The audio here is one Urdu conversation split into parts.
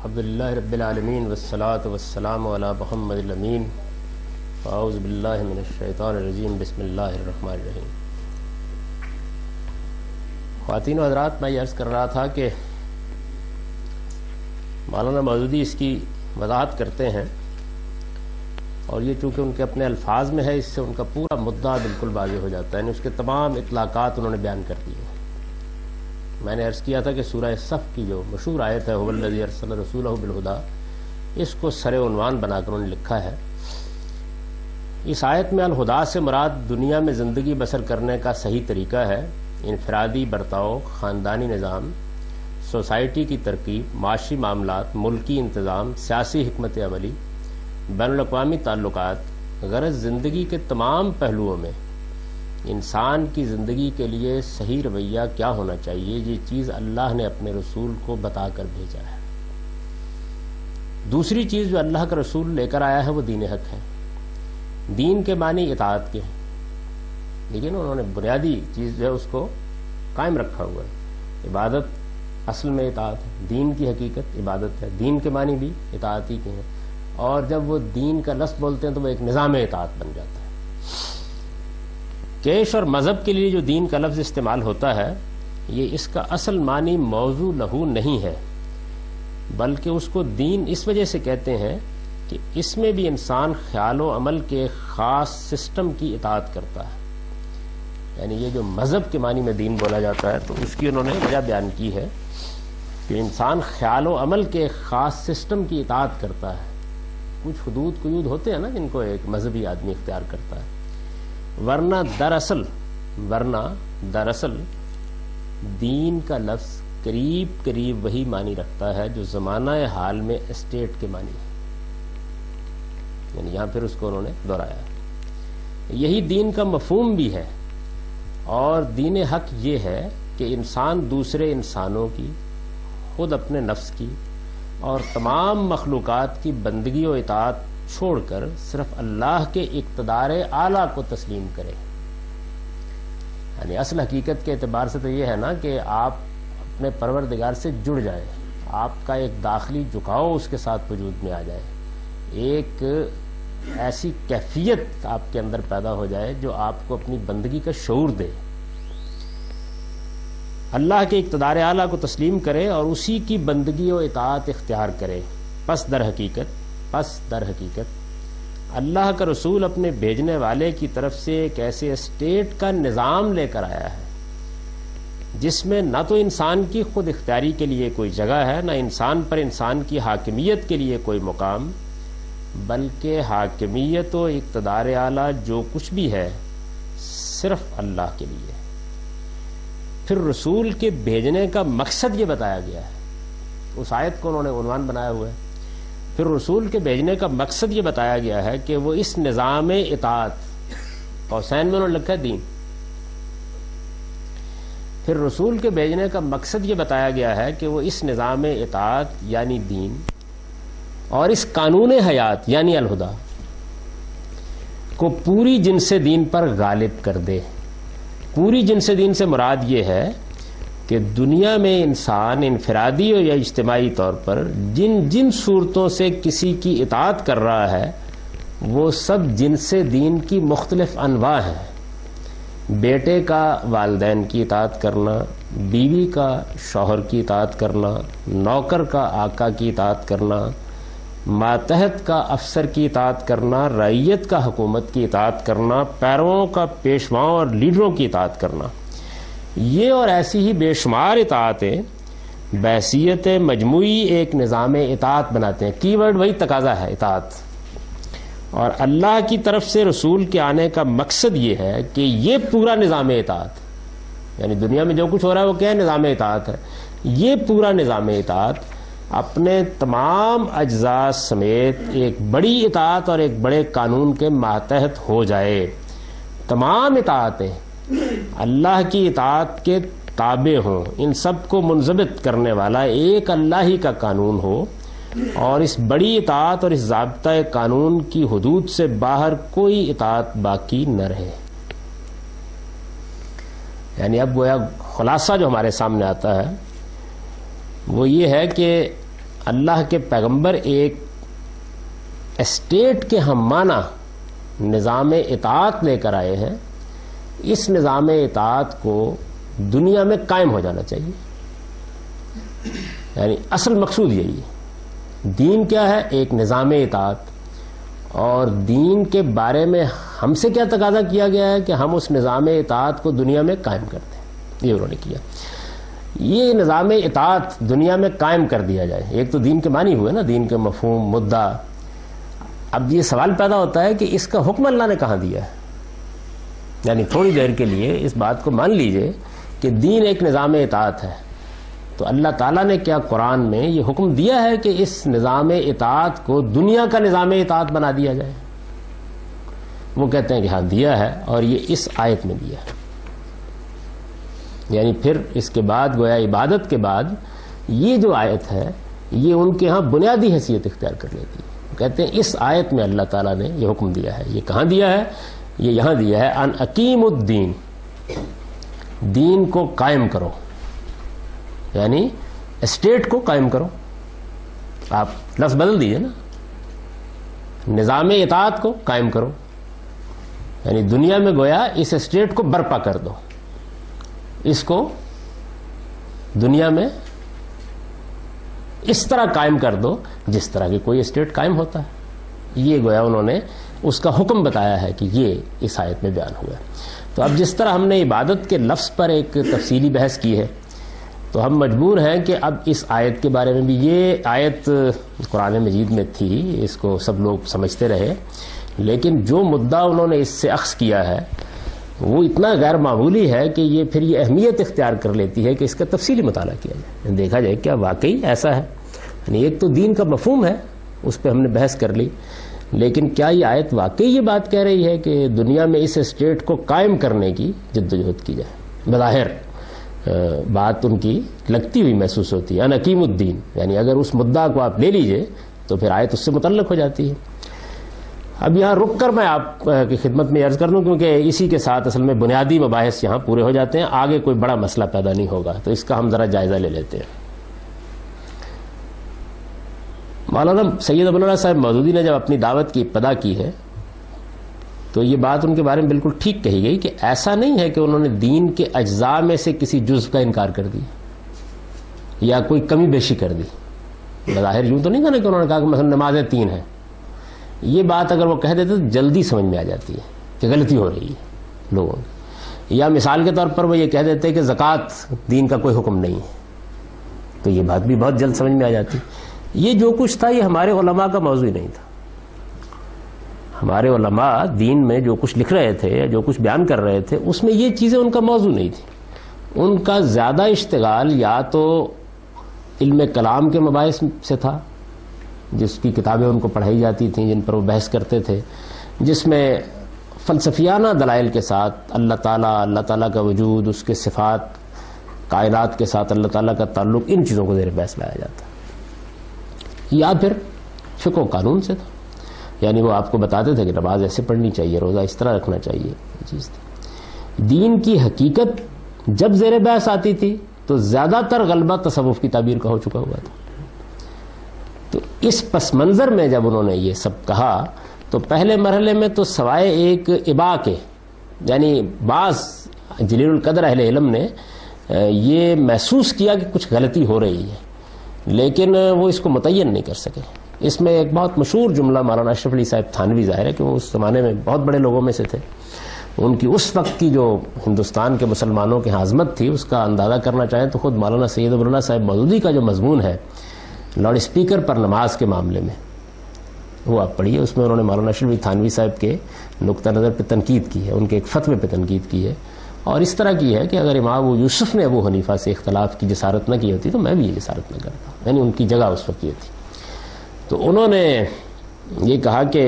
الحمدللہ رب العالمین والصلاة والسلام علی محمد الامین اعوذ باللہ من الشیطان الرجیم بسم اللہ الرحمن الرحیم۔ خواتین و حضرات، میں یہ عرض کر رہا تھا کہ مولانا مودودی اس کی وضاحت کرتے ہیں اور یہ چونکہ ان کے اپنے الفاظ میں ہے، اس سے ان کا پورا مدعا بالکل واضح ہو جاتا ہے، یعنی اس کے تمام اطلاقات انہوں نے بیان کر دیے۔ میں نے عرض کیا تھا کہ سورہ صف کی جو مشہور آیت ہے هو الذی ارسل رسولہ بالہدی، اس کو سر عنوان بنا کر انہوں نے لکھا ہے۔ اس آیت میں الہدی سے مراد دنیا میں زندگی بسر کرنے کا صحیح طریقہ ہے، انفرادی برتاؤ، خاندانی نظام، سوسائٹی کی ترکیب، معاشی معاملات، ملکی انتظام، سیاسی حکمت عملی، بین الاقوامی تعلقات، غرض زندگی کے تمام پہلوؤں میں انسان کی زندگی کے لیے صحیح رویہ کیا ہونا چاہیے، یہ چیز اللہ نے اپنے رسول کو بتا کر بھیجا ہے۔ دوسری چیز جو اللہ کا رسول لے کر آیا ہے وہ دین حق ہے۔ دین کے معنی اطاعت کے ہیں، لیکن انہوں نے بنیادی چیز جو ہے اس کو قائم رکھا ہوا ہے۔ عبادت اصل میں اطاعت ہے، دین کی حقیقت عبادت ہے، دین کے معنی بھی اطاعت ہی کے ہیں، اور جب وہ دین کا لفظ بولتے ہیں تو وہ ایک نظام اطاعت بن جاتا ہے۔ کیش اور مذہب کے لیے جو دین کا لفظ استعمال ہوتا ہے، یہ اس کا اصل معنی موضوع لہو نہیں ہے، بلکہ اس کو دین اس وجہ سے کہتے ہیں کہ اس میں بھی انسان خیال و عمل کے خاص سسٹم کی اطاعت کرتا ہے۔ یعنی یہ جو مذہب کے معنی میں دین بولا جاتا ہے تو اس کی انہوں نے وجہ بیان کی ہے کہ انسان خیال و عمل کے خاص سسٹم کی اطاعت کرتا ہے۔ کچھ حدود قیود ہوتے ہیں نا جن کو ایک مذہبی آدمی اختیار کرتا ہے، ورنہ دراصل دین کا لفظ قریب وہی معنی رکھتا ہے جو زمانہ حال میں اسٹیٹ کے معنی ہے۔ یعنی یہاں پھر اس کو انہوں نے دہرایا ہے۔ یہی دین کا مفہوم بھی ہے، اور دین حق یہ ہے کہ انسان دوسرے انسانوں کی، خود اپنے نفس کی اور تمام مخلوقات کی بندگی و اطاعت چھوڑ کر صرف اللہ کے اقتدار اعلیٰ کو تسلیم کرے۔ یعنی اصل حقیقت کے اعتبار سے تو یہ ہے نا کہ آپ اپنے پروردگار سے جڑ جائیں، آپ کا ایک داخلی جھکاؤ اس کے ساتھ وجود میں آ جائے، ایک ایسی کیفیت آپ کے اندر پیدا ہو جائے جو آپ کو اپنی بندگی کا شعور دے، اللہ کے اقتدار اعلیٰ کو تسلیم کرے اور اسی کی بندگی و اطاعت اختیار کرے۔ پس در حقیقت اللہ کا رسول اپنے بھیجنے والے کی طرف سے ایک ایسے اسٹیٹ کا نظام لے کر آیا ہے جس میں نہ تو انسان کی خود اختیاری کے لیے کوئی جگہ ہے، نہ انسان پر انسان کی حاکمیت کے لیے کوئی مقام، بلکہ حاکمیت و اقتدار اعلیٰ جو کچھ بھی ہے صرف اللہ کے لیے۔ پھر رسول کے بھیجنے کا مقصد یہ بتایا گیا ہے، اس آیت کو انہوں نے عنوان بنایا ہوا ہے۔ پھر رسول کے بھیجنے کا مقصد یہ بتایا گیا ہے کہ وہ اس نظام اطاعت، قوسین میں انہوں نے لکھا ہے دین، پھر رسول کے بھیجنے کا مقصد یہ بتایا گیا ہے کہ وہ اس نظام اطاعت یعنی دین اور اس قانون حیات یعنی الہدی کو پوری جنس دین پر غالب کر دے۔ پوری جنس دین سے مراد یہ ہے کہ دنیا میں انسان انفرادی یا اجتماعی طور پر جن صورتوں سے کسی کی اطاعت کر رہا ہے وہ سب جنس دین کی مختلف انواع ہیں۔ بیٹے کا والدین کی اطاعت کرنا، بیوی کا شوہر کی اطاعت کرنا، نوکر کا آقا کی اطاعت کرنا، ماتحت کا افسر کی اطاعت کرنا، رعیت کا حکومت کی اطاعت کرنا، پیرووں کا پیشواؤں اور لیڈروں کی اطاعت کرنا، یہ اور ایسی ہی بے شمار اطاعتیں بحیثیت مجموعی ایک نظام اطاعت بناتے ہیں۔ کی ورڈ وہی تقاضا ہے، اطاعت۔ اور اللہ کی طرف سے رسول کے آنے کا مقصد یہ ہے کہ یہ پورا نظام اطاعت، یعنی دنیا میں جو کچھ ہو رہا ہے وہ کیا ہے؟ نظام اطاعت ہے۔ یہ پورا نظام اطاعت اپنے تمام اجزاء سمیت ایک بڑی اطاعت اور ایک بڑے قانون کے ماتحت ہو جائے۔ تمام اطاعتیں اللہ کی اطاعت کے تابع ہوں، ان سب کو منضبط کرنے والا ایک اللہ ہی کا قانون ہو، اور اس بڑی اطاعت اور اس ضابطۂ قانون کی حدود سے باہر کوئی اطاعت باقی نہ رہے۔ یعنی اب گویا خلاصہ جو ہمارے سامنے آتا ہے وہ یہ ہے کہ اللہ کے پیغمبر ایک اسٹیٹ کے ہم معنی نظام اطاعت لے کر آئے ہیں. اس نظام اطاعت کو دنیا میں قائم ہو جانا چاہیے. یعنی اصل مقصود یہی ہے. دین کیا ہے؟ ایک نظام اطاعت. اور دین کے بارے میں ہم سے کیا تقاضا کیا گیا ہے کہ ہم اس نظام اطاعت کو دنیا میں قائم کر دیں. یہ انہوں نے کیا. یہ نظام اطاعت دنیا میں قائم کر دیا جائے. ایک تو دین کے معنی ہوئے نا، دین کے مفہوم، مدعا. اب یہ سوال پیدا ہوتا ہے کہ اس کا حکم اللہ نے کہاں دیا ہے؟ یعنی تھوڑی دیر کے لیے اس بات کو مان لیجئے کہ دین ایک نظام اطاعت ہے، تو اللہ تعالیٰ نے کیا قرآن میں یہ حکم دیا ہے کہ اس نظام اطاعت کو دنیا کا نظام اطاعت بنا دیا جائے؟ وہ کہتے ہیں کہ ہاں دیا ہے، اور یہ اس آیت میں دیا ہے. یعنی پھر اس کے بعد گویا عبادت کے بعد یہ جو آیت ہے یہ ان کے ہاں بنیادی حیثیت اختیار کر لیتی ہے. کہتے ہیں اس آیت میں اللہ تعالیٰ نے یہ حکم دیا ہے. یہ کہاں دیا ہے؟ یہ یہاں دیا ہے، ان اقیم الدین، دین کو قائم کرو. یعنی اسٹیٹ کو قائم کرو. آپ لفظ بدل دیجئے نا، نظام اطاعت کو قائم کرو. یعنی دنیا میں گویا اس اسٹیٹ کو برپا کر دو، اس کو دنیا میں اس طرح قائم کر دو جس طرح کی کوئی اسٹیٹ قائم ہوتا ہے. یہ گویا انہوں نے اس کا حکم بتایا ہے کہ یہ اس آیت میں بیان ہوا ہے. تو اب جس طرح ہم نے عبادت کے لفظ پر ایک تفصیلی بحث کی ہے، تو ہم مجبور ہیں کہ اب اس آیت کے بارے میں بھی، یہ آیت قرآن مجید میں تھی، اس کو سب لوگ سمجھتے رہے، لیکن جو مدعا انہوں نے اس سے اخذ کیا ہے وہ اتنا غیر معمولی ہے کہ یہ پھر یہ اہمیت اختیار کر لیتی ہے کہ اس کا تفصیلی مطالعہ کیا جائے، دیکھا جائے کیا واقعی ایسا ہے. یعنی ایک تو دین کا مفہوم ہے، اس پہ ہم نے بحث کر لی، لیکن کیا یہ آیت واقعی یہ بات کہہ رہی ہے کہ دنیا میں اس اسٹیٹ کو قائم کرنے کی جدوجہد کی جائے؟ بظاہر بات ان کی لگتی ہوئی محسوس ہوتی ہے، ان اقیم الدین. یعنی اگر اس مدعا کو آپ لے لیجئے تو پھر آیت اس سے متعلق ہو جاتی ہے. اب یہاں رک کر میں آپ کی خدمت میں عرض کر دوں، کیونکہ اسی کے ساتھ اصل میں بنیادی مباحث یہاں پورے ہو جاتے ہیں، آگے کوئی بڑا مسئلہ پیدا نہیں ہوگا، تو اس کا ہم ذرا جائزہ لے لیتے ہیں. مولانا سید ابو العلا صاحب مودودی نے جب اپنی دعوت کی ابتدا کی ہے تو یہ بات ان کے بارے میں بالکل ٹھیک کہی گئی کہ ایسا نہیں ہے کہ انہوں نے دین کے اجزاء میں سے کسی جزء کا انکار کر دیا یا کوئی کمی بیشی کر دی. بظاہر یوں تو نہیں کہا کہ انہوں نے کہا کہ مثلا نمازیں 3 ہیں. یہ بات اگر وہ کہہ دیتے تو جلدی سمجھ میں آ جاتی ہے کہ غلطی ہو رہی ہے لوگوں کی. یا مثال کے طور پر وہ یہ کہہ دیتے کہ زکوٰۃ دین کا کوئی حکم نہیں ہے، تو یہ بات بھی بہت جلد سمجھ میں آ جاتی. یہ جو کچھ تھا یہ ہمارے علماء کا موضوع نہیں تھا. ہمارے علماء دین میں جو کچھ لکھ رہے تھے یا جو کچھ بیان کر رہے تھے اس میں یہ چیزیں ان کا موضوع نہیں تھی. ان کا زیادہ اشتغال یا تو علم کلام کے مباحث سے تھا، جس کی کتابیں ان کو پڑھائی جاتی تھیں، جن پر وہ بحث کرتے تھے، جس میں فلسفیانہ دلائل کے ساتھ اللہ تعالیٰ کا وجود، اس کے صفات، کائنات کے ساتھ اللہ تعالیٰ کا تعلق، ان چیزوں کو زیر بحث لایا جاتا. یا پھر فقہ و قانون سے تھا. یعنی وہ آپ کو بتاتے تھے کہ نماز ایسے پڑھنی چاہیے، روزہ اس طرح رکھنا چاہیے. چیز تھی. دین کی حقیقت جب زیر بحث آتی تھی تو زیادہ تر غلبہ تصوف کی تعبیر کا ہو چکا ہوا تھا. تو اس پس منظر میں جب انہوں نے یہ سب کہا تو پہلے مرحلے میں تو سوائے ایک ابا کے، یعنی بعض جلیل القدر اہل علم نے یہ محسوس کیا کہ کچھ غلطی ہو رہی ہے، لیکن وہ اس کو متعین نہیں کر سکے. اس میں ایک بہت مشہور جملہ مولانا اشرف علی صاحب تھانوی، ظاہر ہے کہ وہ اس زمانے میں بہت بڑے لوگوں میں سے تھے، ان کی اس وقت کی جو ہندوستان کے مسلمانوں کی عظمت تھی اس کا اندازہ کرنا چاہیں تو خود مولانا سید ابو العلا صاحب مودودی کا جو مضمون ہے لاؤڈ اسپیکر پر نماز کے معاملے میں، وہ آپ پڑھیے. اس میں انہوں نے مولانا اشرف علی تھانوی صاحب کے نقطہ نظر پہ تنقید کی ہے، ان کے ایک فتوے پہ تنقید کی ہے، اور اس طرح کی ہے کہ اگر امام ابو یوسف نے ابو حنیفہ سے اختلاف کی جسارت نہ کی ہوتی تو میں بھی یہ جسارت نہ کرتا. یعنی ان کی جگہ اس وقت یہ تھی. تو انہوں نے یہ کہا کہ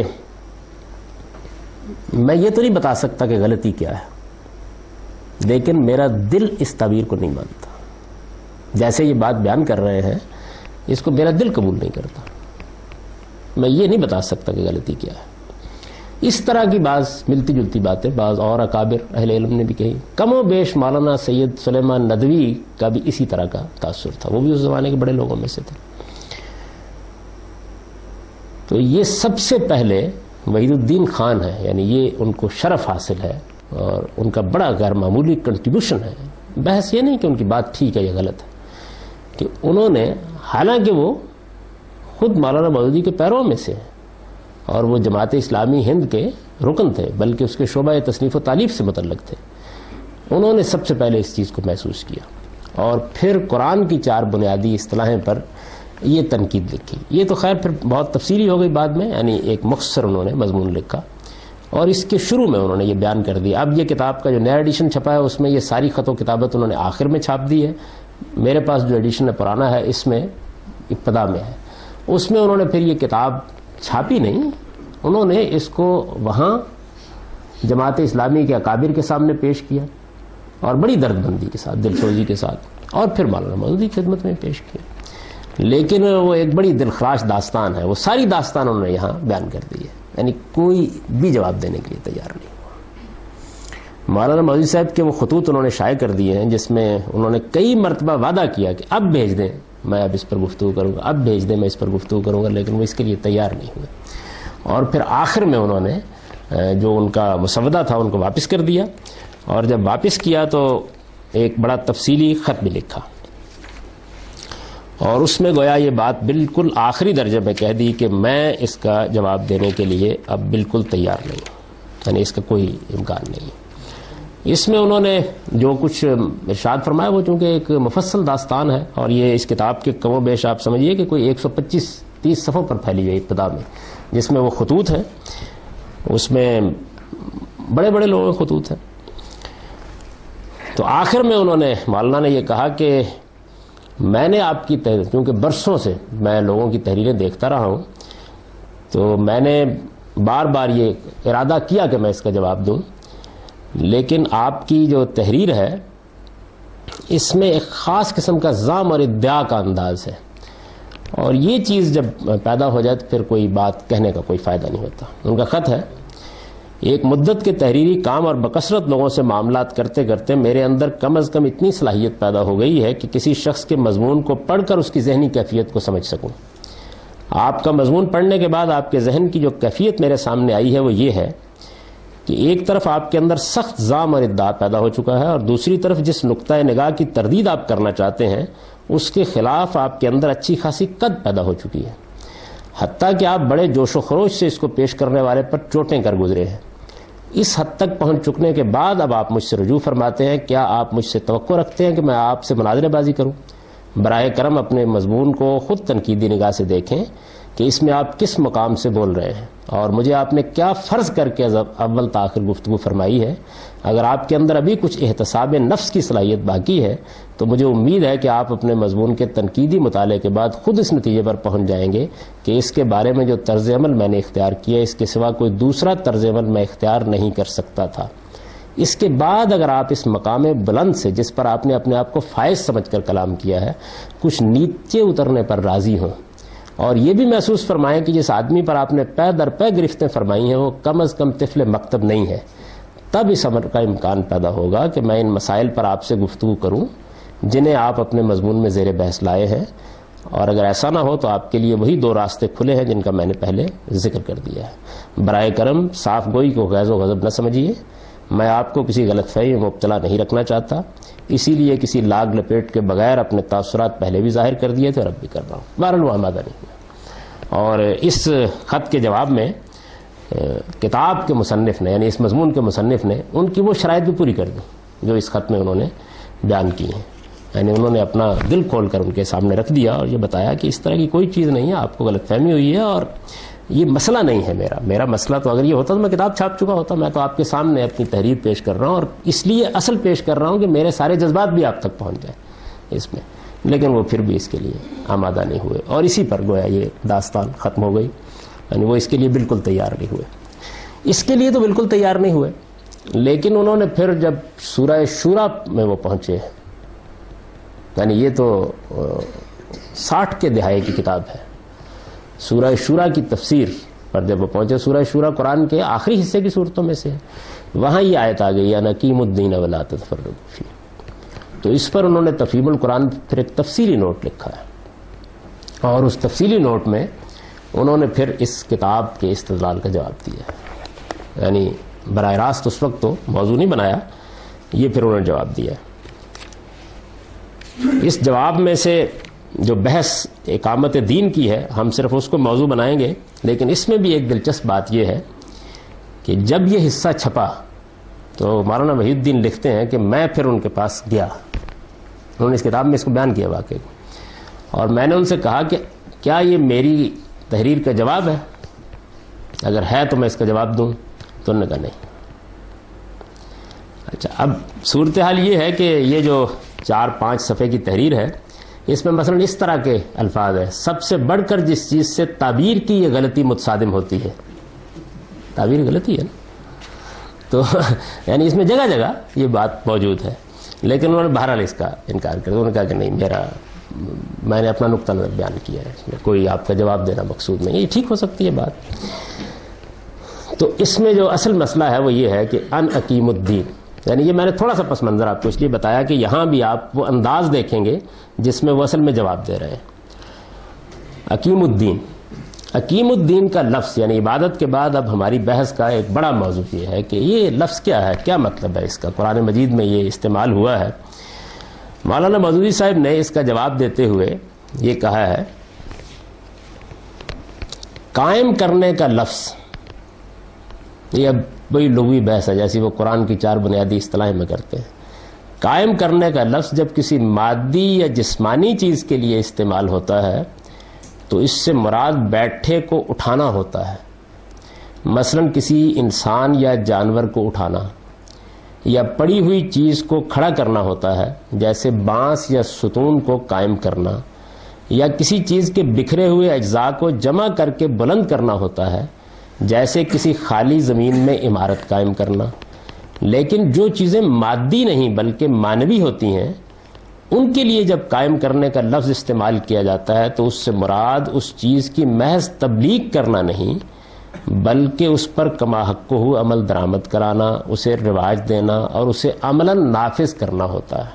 میں یہ تو نہیں بتا سکتا کہ غلطی کیا ہے، لیکن میرا دل اس تعبیر کو نہیں مانتا. جیسے یہ بات بیان کر رہے ہیں اس کو میرا دل قبول نہیں کرتا. میں یہ نہیں بتا سکتا کہ غلطی کیا ہے. اس طرح کی بعض ملتی جلتی باتیں بعض اور اکابر اہل علم نے بھی کہی. کم و بیش مولانا سید سلیمان ندوی کا بھی اسی طرح کا تاثر تھا، وہ بھی اس زمانے کے بڑے لوگوں میں سے تھے. تو یہ سب سے پہلے وحید الدین خان ہے، یعنی یہ ان کو شرف حاصل ہے اور ان کا بڑا غیر معمولی کنٹریبیوشن ہے. بحث یہ نہیں کہ ان کی بات ٹھیک ہے یا غلط ہے، کہ انہوں نے، حالانکہ وہ خود مولانا مودودی کے پیروں میں سے اور وہ جماعت اسلامی ہند کے رکن تھے، بلکہ اس کے شعبہ تصنیف و تالیف سے متعلق تھے، انہوں نے سب سے پہلے اس چیز کو محسوس کیا اور پھر قرآن کی 4 بنیادی اصطلاحیں پر یہ تنقید لکھی. یہ تو خیر پھر بہت تفصیلی ہو گئی بعد میں، یعنی ایک مختصر انہوں نے مضمون لکھا اور اس کے شروع میں انہوں نے یہ بیان کر دیا. اب یہ کتاب کا جو نیا ایڈیشن چھپا ہے اس میں یہ ساری خط و کتابت انہوں نے آخر میں چھاپ دی ہے. میرے پاس جو ایڈیشن پرانا ہے اس میں ابتدا میں ہے. اس میں انہوں نے پھر یہ کتاب چھاپی نہیں، انہوں نے اس کو وہاں جماعت اسلامی کے اکابر کے سامنے پیش کیا اور بڑی درد بندی کے ساتھ، دل سوزی کے ساتھ، اور پھر مولانا مودودی کی خدمت میں پیش کیا. لیکن وہ ایک بڑی دلخراش داستان ہے، وہ ساری داستان انہوں نے یہاں بیان کر دی ہے، یعنی کوئی بھی جواب دینے کے لیے تیار نہیں ہوا. مولانا مودودی صاحب کے وہ خطوط انہوں نے شائع کر دیے ہیں جس میں انہوں نے کئی مرتبہ وعدہ کیا کہ اب بھیج دیں، میں اب اس پر گفتگو کروں گا، اب بھیج دیں، میں اس پر گفتگو کروں گا، لیکن وہ اس کے لیے تیار نہیں ہوئے. اور پھر آخر میں انہوں نے جو ان کا مسودہ تھا ان کو واپس کر دیا، اور جب واپس کیا تو ایک بڑا تفصیلی خط بھی لکھا اور اس میں گویا یہ بات بالکل آخری درجے میں کہہ دی کہ میں اس کا جواب دینے کے لیے اب بالکل تیار نہیں ہوں، یعنی اس کا کوئی امکان نہیں. اس میں انہوں نے جو کچھ ارشاد فرمایا وہ چونکہ ایک مفصل داستان ہے اور یہ اس کتاب کے کم و بیش آپ سمجھیے کہ کوئی 125-30 صفحوں پر پھیلی ہوئی ابتدا میں، جس میں وہ خطوط ہیں، اس میں بڑے بڑے لوگوں کے خطوط ہیں. تو آخر میں انہوں نے، مولانا نے یہ کہا کہ میں نے آپ کی کیونکہ برسوں سے میں لوگوں کی تحریریں دیکھتا رہا ہوں، تو میں نے بار بار یہ ارادہ کیا کہ میں اس کا جواب دوں، لیکن آپ کی جو تحریر ہے اس میں ایک خاص قسم کا زام اور ادعا کا انداز ہے، اور یہ چیز جب پیدا ہو جائے تو پھر کوئی بات کہنے کا کوئی فائدہ نہیں ہوتا. ان کا خط ہے، ایک مدت کے تحریری کام اور بکثرت لوگوں سے معاملات کرتے کرتے میرے اندر کم از کم اتنی صلاحیت پیدا ہو گئی ہے کہ کسی شخص کے مضمون کو پڑھ کر اس کی ذہنی کیفیت کو سمجھ سکوں. آپ کا مضمون پڑھنے کے بعد آپ کے ذہن کی جو کیفیت میرے سامنے آئی ہے وہ یہ ہے کہ ایک طرف آپ کے اندر سخت زام اور ادعا پیدا ہو چکا ہے، اور دوسری طرف جس نقطۂ نگاہ کی تردید آپ کرنا چاہتے ہیں اس کے خلاف آپ کے اندر اچھی خاصی قد پیدا ہو چکی ہے، حتیٰ کہ آپ بڑے جوش و خروش سے اس کو پیش کرنے والے پر چوٹیں کر گزرے ہیں. اس حد تک پہنچ چکنے کے بعد اب آپ مجھ سے رجوع فرماتے ہیں، کیا آپ مجھ سے توقع رکھتے ہیں کہ میں آپ سے مناظرہ بازی کروں؟ براہ کرم اپنے مضمون کو خود تنقیدی نگاہ سے دیکھیں کہ اس میں آپ کس مقام سے بول رہے ہیں اور مجھے آپ نے کیا فرض کر کے اول تاخر گفتگو فرمائی ہے. اگر آپ کے اندر ابھی کچھ احتساب نفس کی صلاحیت باقی ہے تو مجھے امید ہے کہ آپ اپنے مضمون کے تنقیدی مطالعے کے بعد خود اس نتیجے پر پہنچ جائیں گے کہ اس کے بارے میں جو طرز عمل میں نے اختیار کیا اس کے سوا کوئی دوسرا طرز عمل میں اختیار نہیں کر سکتا تھا. اس کے بعد اگر آپ اس مقام بلند سے جس پر آپ نے اپنے آپ کو فائز سمجھ کر کلام کیا ہے کچھ نیچے اترنے پر راضی ہوں اور یہ بھی محسوس فرمائیں کہ جس آدمی پر آپ نے پے در پے گرفتیں فرمائی ہیں وہ کم از کم طفل مکتب نہیں ہے، تب اس امر کا امکان پیدا ہوگا کہ میں ان مسائل پر آپ سے گفتگو کروں جنہیں آپ اپنے مضمون میں زیر بحث لائے ہیں. اور اگر ایسا نہ ہو تو آپ کے لیے وہی 2 راستے کھلے ہیں جن کا میں نے پہلے ذکر کر دیا ہے. برائے کرم صاف گوئی کو غیظ و غضب نہ سمجھیے، میں آپ کو کسی غلط فہمی میں مبتلا نہیں رکھنا چاہتا، اسی لیے کسی لاگ لپیٹ کے بغیر اپنے تاثرات پہلے بھی ظاہر کر دیے تھے اور اب بھی کر رہا ہوں. بہرحال وہ آمادہ نہیں ہوا. اور اس خط کے جواب میں کتاب کے مصنف نے، یعنی اس مضمون کے مصنف نے، ان کی وہ شرائط بھی پوری کر دی جو اس خط میں انہوں نے بیان کی ہیں. یعنی انہوں نے اپنا دل کھول کر ان کے سامنے رکھ دیا اور یہ بتایا کہ اس طرح کی کوئی چیز نہیں ہے، آپ کو غلط فہمی ہوئی ہے اور یہ مسئلہ نہیں ہے میرا مسئلہ تو اگر یہ ہوتا تو میں کتاب چھاپ چکا ہوتا. میں تو آپ کے سامنے اپنی تحریر پیش کر رہا ہوں اور اس لیے اصل پیش کر رہا ہوں کہ میرے سارے جذبات بھی آپ تک پہنچ جائیں اس میں. لیکن وہ پھر بھی اس کے لیے آمادہ نہیں ہوئے اور اسی پر گویا یہ داستان ختم ہو گئی. یعنی وہ اس کے لیے بالکل تیار نہیں ہوئے. اس کے لیے تو بالکل تیار نہیں ہوئے، لیکن انہوں نے پھر جب سورہ شورا میں وہ پہنچے، یعنی یہ تو 60 کے دہائی کی کتاب ہے، سورہ شورا کی تفسیر پر جب وہ پہنچے، سورہ شورا قرآن کے آخری حصے کی صورتوں میں سے وہاں یہ آیت آ گئی، ان اقیموا الدین ولا تتفرقوا فیہ. تو اس پر انہوں نے تفہیم القرآن پھر ایک تفصیلی نوٹ لکھا ہے اور اس تفصیلی نوٹ میں انہوں نے پھر اس کتاب کے استدلال کا جواب دیا، یعنی براہ راست اس وقت تو موضوع نہیں بنایا، یہ پھر انہوں نے جواب دیا۔ اس جواب میں سے جو بحث اقامت دین کی ہے ہم صرف اس کو موضوع بنائیں گے، لیکن اس میں بھی ایک دلچسپ بات یہ ہے کہ جب یہ حصہ چھپا تو مولانا وحید الدین لکھتے ہیں کہ میں پھر ان کے پاس گیا، انہوں نے اس کتاب میں اس کو بیان کیا واقعی، اور میں نے ان سے کہا کہ کیا یہ میری تحریر کا جواب ہے، اگر ہے تو میں اس کا جواب دوں، تو انہوں نے کہا نہیں۔ اچھا، اب صورتحال یہ ہے کہ یہ جو 4-5 صفحے کی تحریر ہے، اس میں مثلا اس طرح کے الفاظ ہیں: سب سے بڑھ کر جس چیز سے تعبیر کی یہ غلطی متصادم ہوتی ہے، تعبیر غلطی ہے نا، تو یعنی اس میں جگہ جگہ یہ بات موجود ہے، لیکن انہوں نے بہرحال اس کا انکار کر دیا، انہوں نے کہا کہ نہیں، میں نے اپنا نقطہ نظر بیان کیا ہے، اس میں کوئی آپ کا جواب دینا مقصود نہیں، یہ ٹھیک ہو سکتی ہے بات۔ تو اس میں جو اصل مسئلہ ہے وہ یہ ہے کہ ان اقیم الدین، یعنی یہ میں نے تھوڑا سا پس منظر آپ کو اس لیے بتایا کہ یہاں بھی آپ وہ انداز دیکھیں گے جس میں وہ اصل میں جواب دے رہے ہیں۔ اقیم الدین، اقیم الدین کا لفظ یعنی عبادت کے بعد اب ہماری بحث کا ایک بڑا موضوع یہ ہے کہ یہ لفظ کیا ہے، کیا مطلب ہے اس کا، قرآن مجید میں یہ استعمال ہوا ہے۔ مولانا مودودی صاحب نے اس کا جواب دیتے ہوئے یہ کہا ہے: قائم کرنے کا لفظ، یہ اب بڑی لغوی بحث ہے جیسی وہ قرآن کی 4 بنیادی اصطلاحیں میں کرتے ہیں۔ قائم کرنے کا لفظ جب کسی مادی یا جسمانی چیز کے لیے استعمال ہوتا ہے تو اس سے مراد بیٹھے کو اٹھانا ہوتا ہے، مثلا کسی انسان یا جانور کو اٹھانا، یا پڑی ہوئی چیز کو کھڑا کرنا ہوتا ہے جیسے بانس یا ستون کو قائم کرنا، یا کسی چیز کے بکھرے ہوئے اجزاء کو جمع کر کے بلند کرنا ہوتا ہے جیسے کسی خالی زمین میں عمارت قائم کرنا۔ لیکن جو چیزیں مادی نہیں بلکہ معنوی ہوتی ہیں ان کے لیے جب قائم کرنے کا لفظ استعمال کیا جاتا ہے تو اس سے مراد اس چیز کی محض تبلیغ کرنا نہیں بلکہ اس پر کما حق ہو عمل درآمد کرانا، اسے رواج دینا اور اسے عملاً نافذ کرنا ہوتا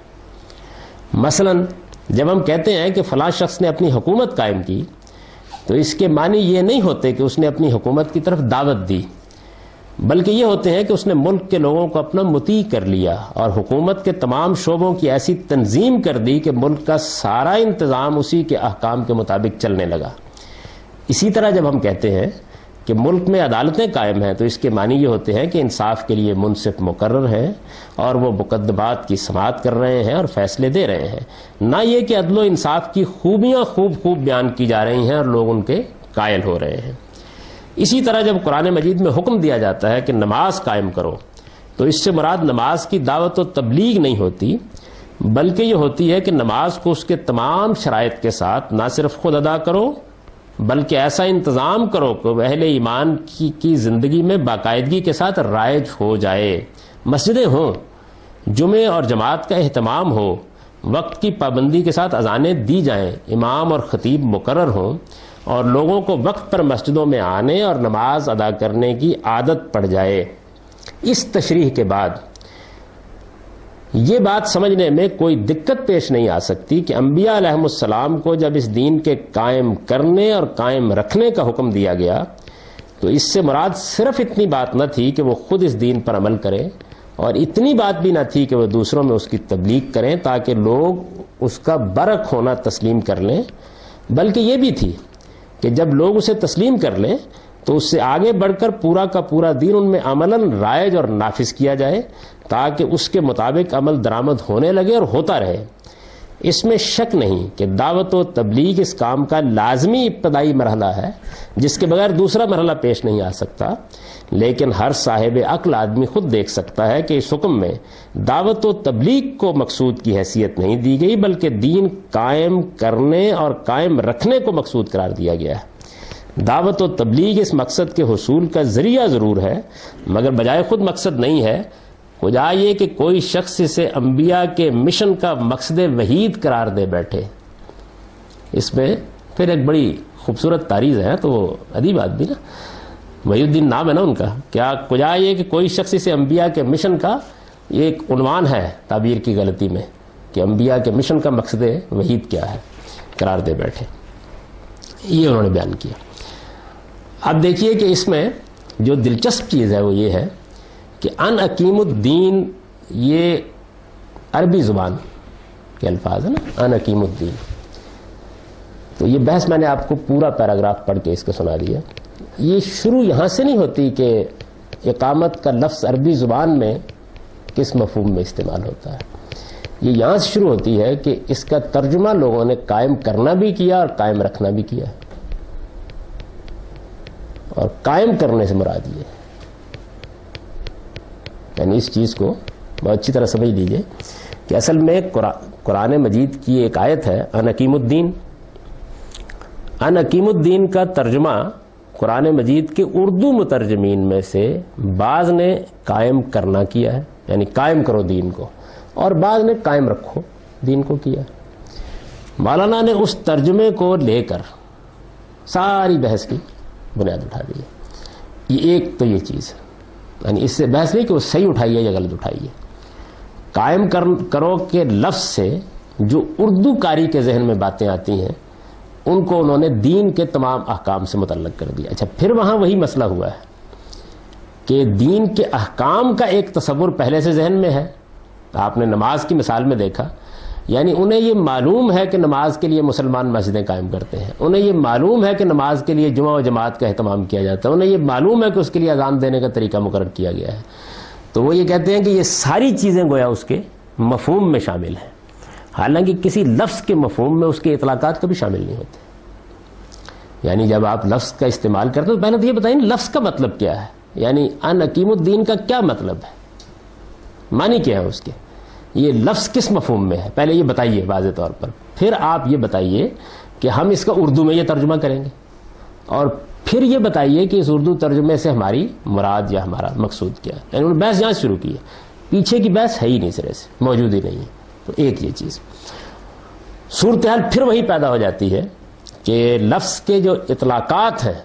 ہے۔ مثلا جب ہم کہتے ہیں کہ فلاں شخص نے اپنی حکومت قائم کی تو اس کے معنی یہ نہیں ہوتے کہ اس نے اپنی حکومت کی طرف دعوت دی، بلکہ یہ ہوتے ہیں کہ اس نے ملک کے لوگوں کو اپنا مطیع کر لیا اور حکومت کے تمام شعبوں کی ایسی تنظیم کر دی کہ ملک کا سارا انتظام اسی کے احکام کے مطابق چلنے لگا۔ اسی طرح جب ہم کہتے ہیں کہ ملک میں عدالتیں قائم ہیں تو اس کے معنی یہ ہوتے ہیں کہ انصاف کے لیے منصف مقرر ہیں اور وہ مقدمات کی سماعت کر رہے ہیں اور فیصلے دے رہے ہیں، نہ یہ کہ عدل و انصاف کی خوبیاں خوب بیان کی جا رہی ہیں اور لوگ ان کے قائل ہو رہے ہیں۔ اسی طرح جب قرآن مجید میں حکم دیا جاتا ہے کہ نماز قائم کرو تو اس سے مراد نماز کی دعوت و تبلیغ نہیں ہوتی بلکہ یہ ہوتی ہے کہ نماز کو اس کے تمام شرائط کے ساتھ نہ صرف خود ادا کرو بلکہ ایسا انتظام کرو کہ اہل ایمان کی زندگی میں باقاعدگی کے ساتھ رائج ہو جائے، مسجدیں ہوں، جمعے اور جماعت کا اہتمام ہو، وقت کی پابندی کے ساتھ اذانیں دی جائیں، امام اور خطیب مقرر ہوں اور لوگوں کو وقت پر مسجدوں میں آنے اور نماز ادا کرنے کی عادت پڑ جائے۔ اس تشریح کے بعد یہ بات سمجھنے میں کوئی دقت پیش نہیں آ سکتی کہ انبیاء علیہم السلام کو جب اس دین کے قائم کرنے اور قائم رکھنے کا حکم دیا گیا تو اس سے مراد صرف اتنی بات نہ تھی کہ وہ خود اس دین پر عمل کریں اور اتنی بات بھی نہ تھی کہ وہ دوسروں میں اس کی تبلیغ کریں تاکہ لوگ اس کا برحق ہونا تسلیم کر لیں، بلکہ یہ بھی تھی کہ جب لوگ اسے تسلیم کر لیں تو اس سے آگے بڑھ کر پورا کا پورا دین ان میں عملاً رائج اور نافذ کیا جائے تاکہ اس کے مطابق عمل درآمد ہونے لگے اور ہوتا رہے۔ اس میں شک نہیں کہ دعوت و تبلیغ اس کام کا لازمی ابتدائی مرحلہ ہے جس کے بغیر دوسرا مرحلہ پیش نہیں آ سکتا، لیکن ہر صاحب عقل آدمی خود دیکھ سکتا ہے کہ اس حکم میں دعوت و تبلیغ کو مقصود کی حیثیت نہیں دی گئی بلکہ دین قائم کرنے اور قائم رکھنے کو مقصود قرار دیا گیا ہے۔ دعوت و تبلیغ اس مقصد کے حصول کا ذریعہ ضرور ہے مگر بجائے خود مقصد نہیں ہے۔ خدا یہ کہ کوئی شخص اسے انبیاء کے مشن کا مقصد وحید قرار دے بیٹھے۔ اس میں پھر ایک بڑی خوبصورت تعریض ہے، تو وہ ادیب آدمی نا، وحید الدین نام ہے نا ان کا، کیا کجا یہ کہ کوئی شخص اسے انبیاء کے مشن کا، یہ ایک عنوان ہے تعبیر کی غلطی میں کہ انبیاء کے مشن کا مقصد وحید کیا ہے قرار دے بیٹھے، یہ انہوں نے بیان کیا۔ اب دیکھیے کہ اس میں جو دلچسپ چیز ہے وہ یہ ہے کہ ان اقیم الدین یہ عربی زبان کے الفاظ ہے نا، ان اقیم الدین. تو یہ بحث میں نے آپ کو پورا پیراگراف پڑھ کے اس کو سنا دیا. یہ شروع یہاں سے نہیں ہوتی کہ اقامت کا لفظ عربی زبان میں کس مفہوم میں استعمال ہوتا ہے. یہ یہاں سے شروع ہوتی ہے کہ اس کا ترجمہ لوگوں نے قائم کرنا بھی کیا اور قائم رکھنا بھی کیا. اور قائم کرنے سے مراد یہ، یعنی اس چیز کو بہت اچھی طرح سمجھ لیجئے کہ اصل میں قرآن مجید کی ایک آیت ہے ان اقیم الدین. ان اقیم الدین کا ترجمہ قرآن مجید کے اردو مترجمین میں سے بعض نے قائم کرنا کیا ہے، یعنی قائم کرو دین کو، اور بعض نے قائم رکھو دین کو کیا. مولانا نے اس ترجمے کو لے کر ساری بحث کی بنیاد اٹھا دی ہے. یہ ایک تو یہ چیز ہے، یعنی اس سے بحث نہیں کہ وہ صحیح اٹھائیے یا غلط اٹھائیے. قائم کرو کے لفظ سے جو اردو کاری کے ذہن میں باتیں آتی ہیں ان کو انہوں نے دین کے تمام احکام سے متعلق کر دیا. اچھا، پھر وہاں وہی مسئلہ ہوا ہے کہ دین کے احکام کا ایک تصور پہلے سے ذہن میں ہے. آپ نے نماز کی مثال میں دیکھا، یعنی انہیں یہ معلوم ہے کہ نماز کے لیے مسلمان مسجدیں قائم کرتے ہیں، انہیں یہ معلوم ہے کہ نماز کے لیے جمعہ و جماعت کا اہتمام کیا جاتا ہے، انہیں یہ معلوم ہے کہ اس کے لیے اذان دینے کا طریقہ مقرر کیا گیا ہے. تو وہ یہ کہتے ہیں کہ یہ ساری چیزیں گویا اس کے مفہوم میں شامل ہیں، حالانکہ کسی لفظ کے مفہوم میں اس کے اطلاقات کبھی شامل نہیں ہوتے. یعنی جب آپ لفظ کا استعمال کرتے تو پہلے تو یہ بتائیں لفظ کا مطلب کیا ہے، یعنی ان اقیم الدین کا کیا مطلب ہے، معنی کیا ہے اس کے، یہ لفظ کس مفہوم میں ہے، پہلے یہ بتائیے واضح طور پر. پھر آپ یہ بتائیے کہ ہم اس کا اردو میں یہ ترجمہ کریں گے، اور پھر یہ بتائیے کہ اس اردو ترجمے سے ہماری مراد یا ہمارا مقصود کیا ہے. یعنی انہوں نے بحث یہاں شروع کی ہے، پیچھے کی بحث ہے ہی نہیں، سرے سے موجود ہی نہیں ہے. تو ایک یہ چیز، صورتحال پھر وہی پیدا ہو جاتی ہے کہ لفظ کے جو اطلاقات ہیں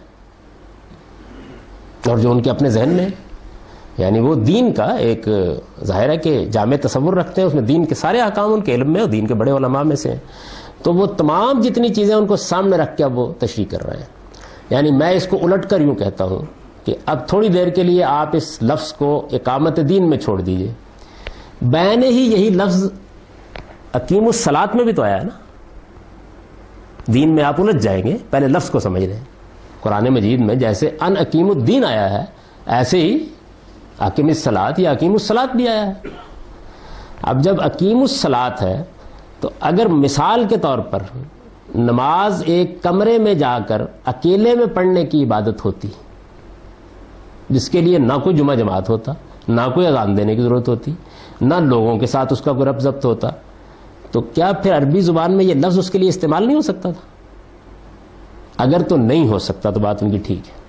اور جو ان کے اپنے ذہن میں، یعنی وہ دین کا ایک ظاہر ہے کہ جامع تصور رکھتے ہیں، اس میں دین کے سارے احکام ان کے علم میں اور دین کے بڑے علماء میں سے ہیں. تو وہ تمام جتنی چیزیں ان کو سامنے رکھ کے اب وہ تشریح کر رہے ہیں. یعنی میں اس کو الٹ کر یوں کہتا ہوں کہ اب تھوڑی دیر کے لیے آپ اس لفظ کو اقامت دین میں چھوڑ دیجئے. بیان ہی یہی لفظ اقیم الصلاۃ میں بھی تو آیا ہے نا. دین میں آپ الجھ جائیں گے، پہلے لفظ کو سمجھ لیں. قرآن مجید میں جیسے ان اقیم الدین آیا ہے، ایسے ہی اقیم الصلاۃ یا اقیم الصلاۃ بھی آیا ہے. اب جب اقیم الصلاۃ ہے تو اگر مثال کے طور پر نماز ایک کمرے میں جا کر اکیلے میں پڑھنے کی عبادت ہوتی، جس کے لیے نہ کوئی جمعہ جماعت ہوتا، نہ کوئی اذان دینے کی ضرورت ہوتی، نہ لوگوں کے ساتھ اس کا کوئی ربط ضبط ہوتا، تو کیا پھر عربی زبان میں یہ لفظ اس کے لیے استعمال نہیں ہو سکتا تھا؟ اگر تو نہیں ہو سکتا تو بات ان کی ٹھیک ہے،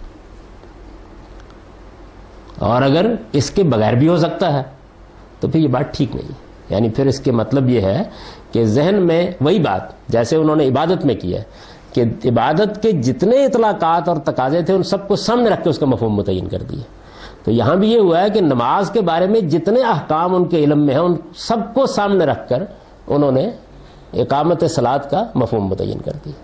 اور اگر اس کے بغیر بھی ہو سکتا ہے تو پھر یہ بات ٹھیک نہیں ہے. یعنی پھر اس کے مطلب یہ ہے کہ ذہن میں وہی بات جیسے انہوں نے عبادت میں کی ہے کہ عبادت کے جتنے اطلاقات اور تقاضے تھے ان سب کو سامنے رکھ کے اس کا مفہوم متعین کر دیے. تو یہاں بھی یہ ہوا ہے کہ نماز کے بارے میں جتنے احکام ان کے علم میں ہیں ان سب کو سامنے رکھ کر انہوں نے اقامت صلاۃ کا مفہوم متعین کر دیا.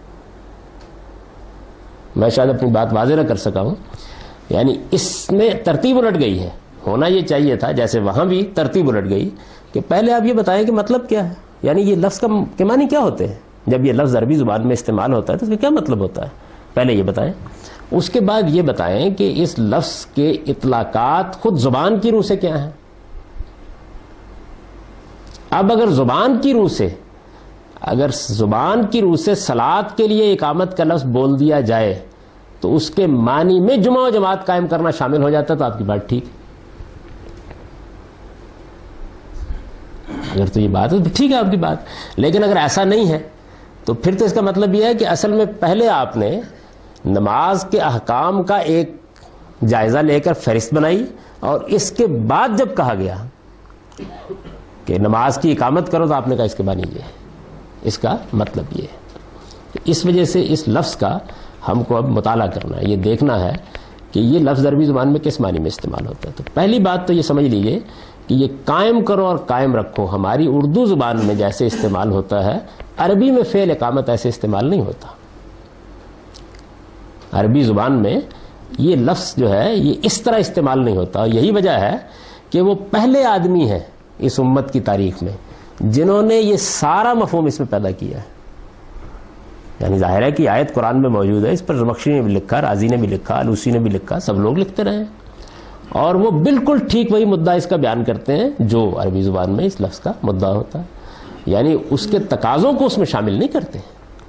میں شاید اپنی بات واضح نہ کر سکا ہوں، یعنی اس میں ترتیب الٹ گئی ہے. ہونا یہ چاہیے تھا جیسے وہاں بھی ترتیب الٹ گئی کہ پہلے آپ یہ بتائیں کہ مطلب کیا ہے، یعنی یہ لفظ کے معنی کیا ہوتے ہیں. جب یہ لفظ عربی زبان میں استعمال ہوتا ہے تو اس کا کیا مطلب ہوتا ہے، پہلے یہ بتائیں. اس کے بعد یہ بتائیں کہ اس لفظ کے اطلاقات خود زبان کی روح سے کیا ہیں. اب اگر زبان کی روح سے صلاۃ کے لیے اقامت کا لفظ بول دیا جائے تو اس کے معنی میں جمعہ و جماعت قائم کرنا شامل ہو جاتا ہے، تو آپ کی بات ٹھیک ہے. اگر تو یہ بات ہے تو ٹھیک ہے آپ کی بات. لیکن اگر ایسا نہیں ہے تو پھر تو اس کا مطلب یہ ہے کہ اصل میں پہلے آپ نے نماز کے احکام کا ایک جائزہ لے کر فہرست بنائی، اور اس کے بعد جب کہا گیا کہ نماز کی اقامت کرو تو آپ نے کہا اس کے معنی یہ ہے، اس کا مطلب یہ ہے. اس وجہ سے اس لفظ کا ہم کو اب مطالعہ کرنا ہے، یہ دیکھنا ہے کہ یہ لفظ عربی زبان میں کس معنی میں استعمال ہوتا ہے. تو پہلی بات تو یہ سمجھ لیجئے کہ یہ قائم کرو اور قائم رکھو ہماری اردو زبان میں جیسے استعمال ہوتا ہے، عربی میں فعل اقامت ایسے استعمال نہیں ہوتا. عربی زبان میں یہ لفظ جو ہے یہ اس طرح استعمال نہیں ہوتا. یہی وجہ ہے کہ وہ پہلے آدمی ہیں اس امت کی تاریخ میں جنہوں نے یہ سارا مفہوم اس میں پیدا کیا ہے. یعنی ظاہر ہے کہ آیت قرآن میں موجود ہے, اس پر زمخشری نے بھی لکھا, رازی نے بھی لکھا, الوسی نے بھی لکھا, سب لوگ لکھتے رہے ہیں, اور وہ بالکل ٹھیک وہی مدعا اس کا بیان کرتے ہیں جو عربی زبان میں اس لفظ کا مدعا ہوتا ہے. یعنی اس کے تقاضوں کو اس میں شامل نہیں کرتے.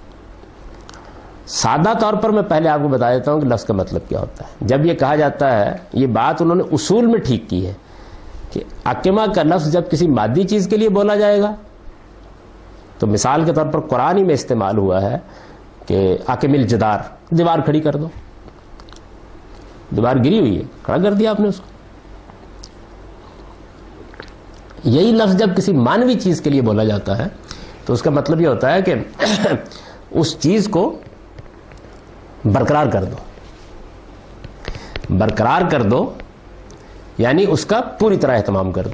سادہ طور پر میں پہلے آپ کو بتا دیتا ہوں کہ لفظ کا مطلب کیا ہوتا ہے. جب یہ کہا جاتا ہے, یہ بات انہوں نے اصول میں ٹھیک کی ہے کہ اقیمہ کا لفظ جب کسی مادی چیز کے لیے بولا جائے گا تو مثال کے طور پر قرآن ہی میں استعمال ہوا ہے کہ اقم الجدار, دیوار کھڑی کر دو. دیوار گری ہوئی ہے, کھڑا کر دیا آپ نے اس کو. یہی لفظ جب کسی مانوی چیز کے لیے بولا جاتا ہے تو اس کا مطلب یہ ہوتا ہے کہ اس چیز کو برقرار کر دو. برقرار کر دو یعنی اس کا پوری طرح اہتمام کر دو.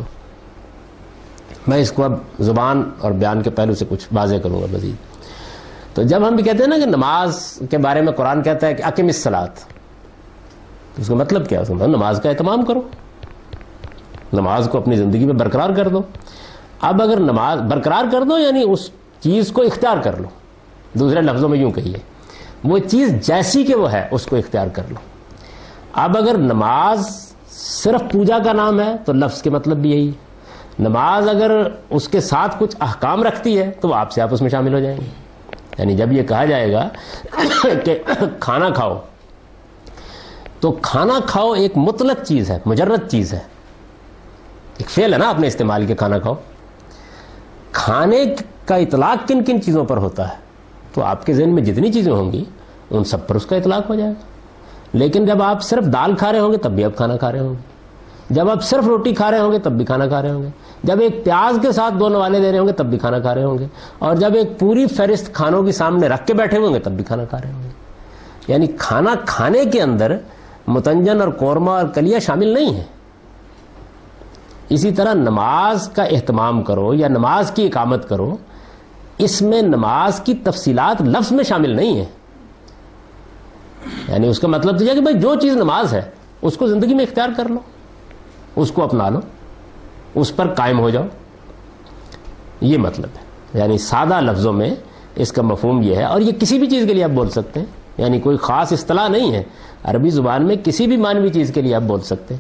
میں اس کو اب زبان اور بیان کے پہلو سے کچھ واضح کروں گا مزید. تو جب ہم بھی کہتے ہیں نا کہ نماز کے بارے میں قرآن کہتا ہے کہ اقم الصلاۃ, تو اس کا مطلب کیا ہے؟ نماز کا اہتمام کرو, نماز کو اپنی زندگی میں برقرار کر دو. اب اگر نماز برقرار کر دو یعنی اس چیز کو اختیار کر لو. دوسرے لفظوں میں یوں کہیے, وہ چیز جیسی کہ وہ ہے اس کو اختیار کر لو. اب اگر نماز صرف پوجا کا نام ہے تو لفظ کے مطلب بھی یہی ہے. نماز اگر اس کے ساتھ کچھ احکام رکھتی ہے تو آپ سے آپ اس میں شامل ہو جائیں گے. یعنی جب یہ کہا جائے گا کہ کھانا کھاؤ, تو کھانا کھاؤ ایک مطلق چیز ہے, مجرد چیز ہے, ایک فعل ہے نا آپ نے استعمال کیا, کھانا کھاؤ. کھانے کا اطلاق کن کن چیزوں پر ہوتا ہے تو آپ کے ذہن میں جتنی چیزیں ہوں گی ان سب پر اس کا اطلاق ہو جائے گا. لیکن جب آپ صرف دال کھا رہے ہوں گے تب بھی آپ کھانا کھا رہے ہوں گے, جب آپ صرف روٹی کھا رہے ہوں گے تب بھی کھانا کھا رہے ہوں گے, جب ایک پیاز کے ساتھ 2 نوالے دے رہے ہوں گے تب بھی کھانا کھا رہے ہوں گے, اور جب ایک پوری فہرست کھانوں کے سامنے رکھ کے بیٹھے ہوں گے تب بھی کھانا کھا رہے ہوں گے. یعنی کھانا کھانے کے اندر متنجن اور قورمہ اور کلیہ شامل نہیں ہے. اسی طرح نماز کا اہتمام کرو یا نماز کی اقامت کرو, اس میں نماز کی تفصیلات لفظ میں شامل نہیں ہے. یعنی اس کا مطلب تو یہ کہ بھائی جو چیز نماز ہے اس کو زندگی میں اختیار کر لو, اس کو اپنا لو, اس پر قائم ہو جاؤ, یہ مطلب ہے. یعنی سادہ لفظوں میں اس کا مفہوم یہ ہے, اور یہ کسی بھی چیز کے لیے آپ بول سکتے ہیں. یعنی کوئی خاص اصطلاح نہیں ہے, عربی زبان میں کسی بھی مانوی چیز کے لیے آپ بول سکتے ہیں.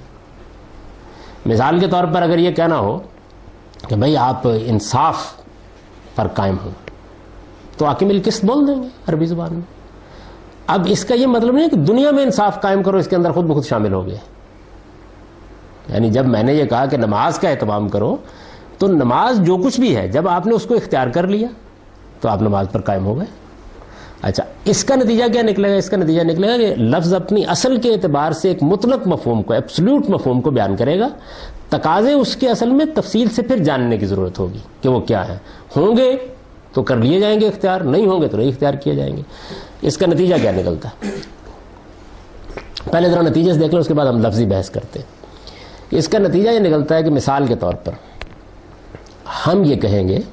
مثال کے طور پر اگر یہ کہنا ہو کہ بھئی آپ انصاف پر قائم ہوں تو اقیم القسط بول دیں گے عربی زبان میں. اب اس کا یہ مطلب نہیں کہ دنیا میں انصاف قائم کرو, اس کے اندر خود بخود شامل ہو گئے. یعنی جب میں نے یہ کہا کہ نماز کا اہتمام کرو تو نماز جو کچھ بھی ہے جب آپ نے اس کو اختیار کر لیا تو آپ نماز پر قائم ہو گئے. اچھا, اس کا نتیجہ کیا نکلے گا؟ اس کا نتیجہ نکلے گا کہ لفظ اپنی اصل کے اعتبار سے ایک مطلق مفہوم کو, ایبسلیوٹ مفہوم کو بیان کرے گا. تقاضے اس کے اصل میں تفصیل سے پھر جاننے کی ضرورت ہوگی کہ وہ کیا ہے. ہوں گے تو کر لیے جائیں گے اختیار, نہیں ہوں گے تو نہیں اختیار کیے جائیں گے. اس کا نتیجہ کیا نکلتا ہے؟ پہلے ذرا نتیجے سے دیکھ لو, اس کے بعد ہم لفظی بحث کرتے ہیں. اس کا نتیجہ یہ نکلتا ہے کہ مثال کے طور پر ہم یہ کہیں گے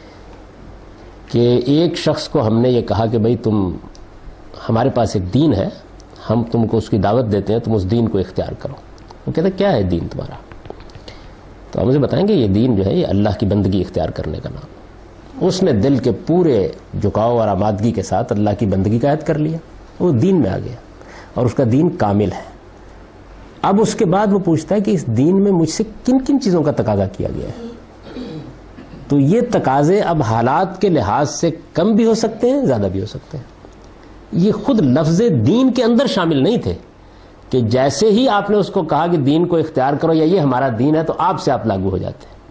کہ ایک شخص کو ہم نے یہ کہا کہ بھئی تم, ہمارے پاس ایک دین ہے, ہم تم کو اس کی دعوت دیتے ہیں, تم اس دین کو اختیار کرو. وہ کہتے ہیں کیا ہے دین تمہارا؟ تو ہم اسے بتائیں گے یہ دین جو ہے یہ اللہ کی بندگی اختیار کرنے کا نام. اس نے دل کے پورے جھکاؤ اور آمادگی کے ساتھ اللہ کی بندگی کا عہد کر لیا, وہ دین میں آ گیا اور اس کا دین کامل ہے. اب اس کے بعد وہ پوچھتا ہے کہ اس دین میں مجھ سے کن کن چیزوں کا تقاضا کیا گیا ہے. تو یہ تقاضے اب حالات کے لحاظ سے کم بھی ہو سکتے ہیں, زیادہ بھی ہو سکتے ہیں. یہ خود لفظ دین کے اندر شامل نہیں تھے کہ جیسے ہی آپ نے اس کو کہا کہ دین کو اختیار کرو یا یہ ہمارا دین ہے تو آپ سے آپ لاگو ہو جاتے ہیں.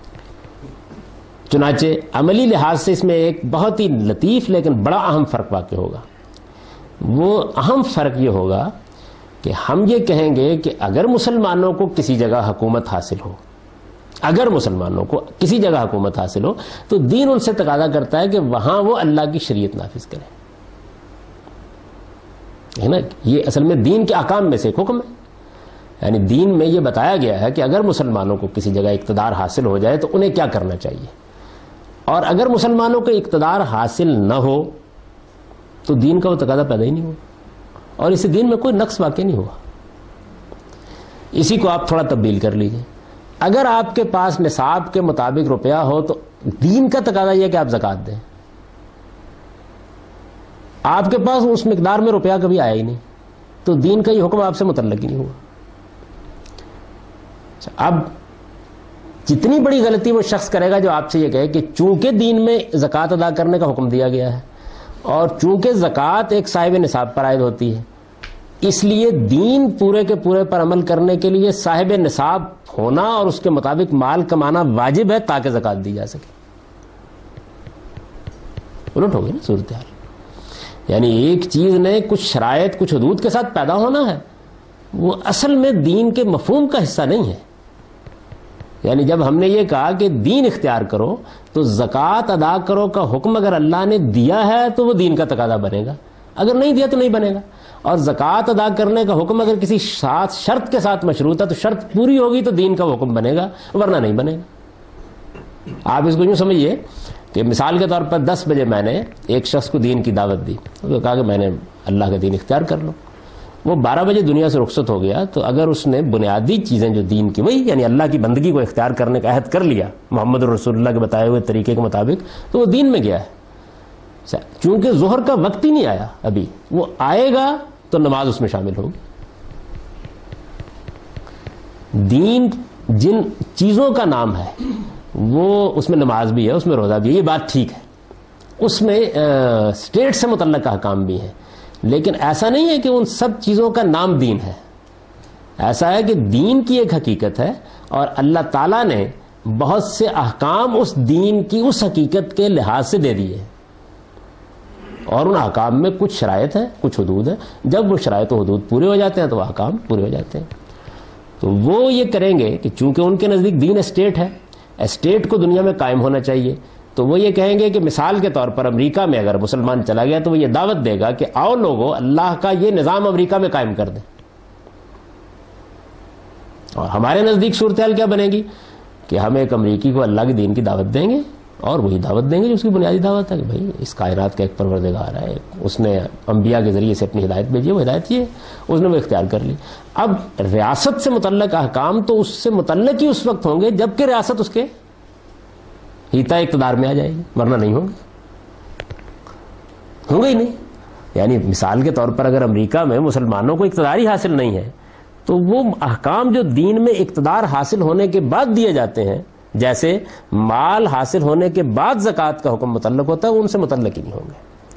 چنانچہ عملی لحاظ سے اس میں ایک بہت ہی لطیف لیکن بڑا اہم فرق واقع ہوگا. وہ اہم فرق یہ ہوگا کہ ہم یہ کہیں گے کہ اگر مسلمانوں کو کسی جگہ حکومت حاصل ہو, اگر مسلمانوں کو کسی جگہ حکومت حاصل ہو تو دین ان سے تقاضا کرتا ہے کہ وہاں وہ اللہ کی شریعت نافذ کریں. ہے نا, یہ اصل میں دین کے احکام میں سے ایک حکم ہے. یعنی دین میں یہ بتایا گیا ہے کہ اگر مسلمانوں کو کسی جگہ اقتدار حاصل ہو جائے تو انہیں کیا کرنا چاہیے, اور اگر مسلمانوں کو اقتدار حاصل نہ ہو تو دین کا وہ تقاضا پیدا ہی نہیں ہو. اور اس دین میں کوئی نقص واقع نہیں ہوا. اسی کو آپ تھوڑا تبدیل کر لیجئے. اگر آپ کے پاس نصاب کے مطابق روپیہ ہو تو دین کا تقاضا یہ کہ آپ زکوٰۃ دیں. آپ کے پاس اس مقدار میں روپیہ کبھی آیا ہی نہیں تو دین کا یہ حکم آپ سے متعلق ہی نہیں ہوا. اب جتنی بڑی غلطی وہ شخص کرے گا جو آپ سے یہ کہے کہ چونکہ دین میں زکوٰۃ ادا کرنے کا حکم دیا گیا ہے اور چونکہ زکوٰۃ ایک صاحب نصاب پر عائد ہوتی ہے اس لیے دین پورے کے پورے پر عمل کرنے کے لیے صاحب نصاب ہونا اور اس کے مطابق مال کمانا واجب ہے تاکہ زکوٰۃ دی جا سکے. الٹ ہوگی نا صورتحال. یعنی ایک چیز نے کچھ شرائط کچھ حدود کے ساتھ پیدا ہونا ہے وہ اصل میں دین کے مفہوم کا حصہ نہیں ہے. یعنی جب ہم نے یہ کہا کہ دین اختیار کرو تو زکوٰۃ ادا کرو کا حکم اگر اللہ نے دیا ہے تو وہ دین کا تقاضا بنے گا, اگر نہیں دیا تو نہیں بنے گا. اور زکوٰۃ ادا کرنے کا حکم اگر کسی شرط کے ساتھ مشروط ہے تو شرط پوری ہوگی تو دین کا حکم بنے گا ورنہ نہیں بنے گا. آپ اس کو یوں سمجھیے کہ مثال کے طور پر 10 بجے میں نے ایک شخص کو دین کی دعوت دی, تو کہا کہ میں نے اللہ کا دین اختیار کر لو. وہ 12 بجے دنیا سے رخصت ہو گیا تو اگر اس نے بنیادی چیزیں جو دین کی وہی یعنی اللہ کی بندگی کو اختیار کرنے کا عہد کر لیا محمد رسول اللہ کے بتائے ہوئے طریقے کے مطابق تو وہ دین میں گیا ہے. چونکہ ظہر کا وقت ہی نہیں آیا ابھی, وہ آئے گا تو نماز اس میں شامل ہوگی. دین جن چیزوں کا نام ہے وہ اس میں نماز بھی ہے, اس میں روزہ بھی ہے, یہ بات ٹھیک ہے. اس میں اسٹیٹ سے متعلق احکام بھی ہیں, لیکن ایسا نہیں ہے کہ ان سب چیزوں کا نام دین ہے. ایسا ہے کہ دین کی ایک حقیقت ہے اور اللہ تعالیٰ نے بہت سے احکام اس دین کی اس حقیقت کے لحاظ سے دے دیے اور ان احکام میں کچھ شرائط ہیں کچھ حدود ہیں. جب وہ شرائط و حدود پورے ہو جاتے ہیں تو وہ احکام پورے ہو جاتے ہیں. تو وہ یہ کریں گے کہ چونکہ ان کے نزدیک دین اسٹیٹ ہے, اسٹیٹ کو دنیا میں قائم ہونا چاہیے, تو وہ یہ کہیں گے کہ مثال کے طور پر امریکہ میں اگر مسلمان چلا گیا تو وہ یہ دعوت دے گا کہ آؤ لوگوں اللہ کا یہ نظام امریکہ میں قائم کر دیں. اور ہمارے نزدیک صورتحال کیا بنے گی کہ ہم ایک امریکی کو اللہ کے دین کی دعوت دیں گے اور وہی دعوت دیں گے جو اس کی بنیادی دعوت ہے کہ بھائی اس کائنات کا ایک پروردگار ہے, اس نے انبیاء کے ذریعے سے اپنی ہدایت بھیجی, وہ ہدایت یہ ہے, اس نے وہ اختیار کر لی. اب ریاست سے متعلق احکام تو اس سے متعلق ہی اس وقت ہوں گے جبکہ ریاست اس کے ہیتا اقتدار میں آ جائے گی, ورنہ نہیں ہوں گے ہی نہیں. یعنی مثال کے طور پر اگر امریکہ میں مسلمانوں کو اقتدار ہی حاصل نہیں ہے تو وہ احکام جو دین میں اقتدار حاصل ہونے کے بعد دیے جاتے ہیں جیسے مال حاصل ہونے کے بعد زکوٰۃ کا حکم متعلق ہوتا ہے وہ ان سے متعلق ہی نہیں ہوں گے.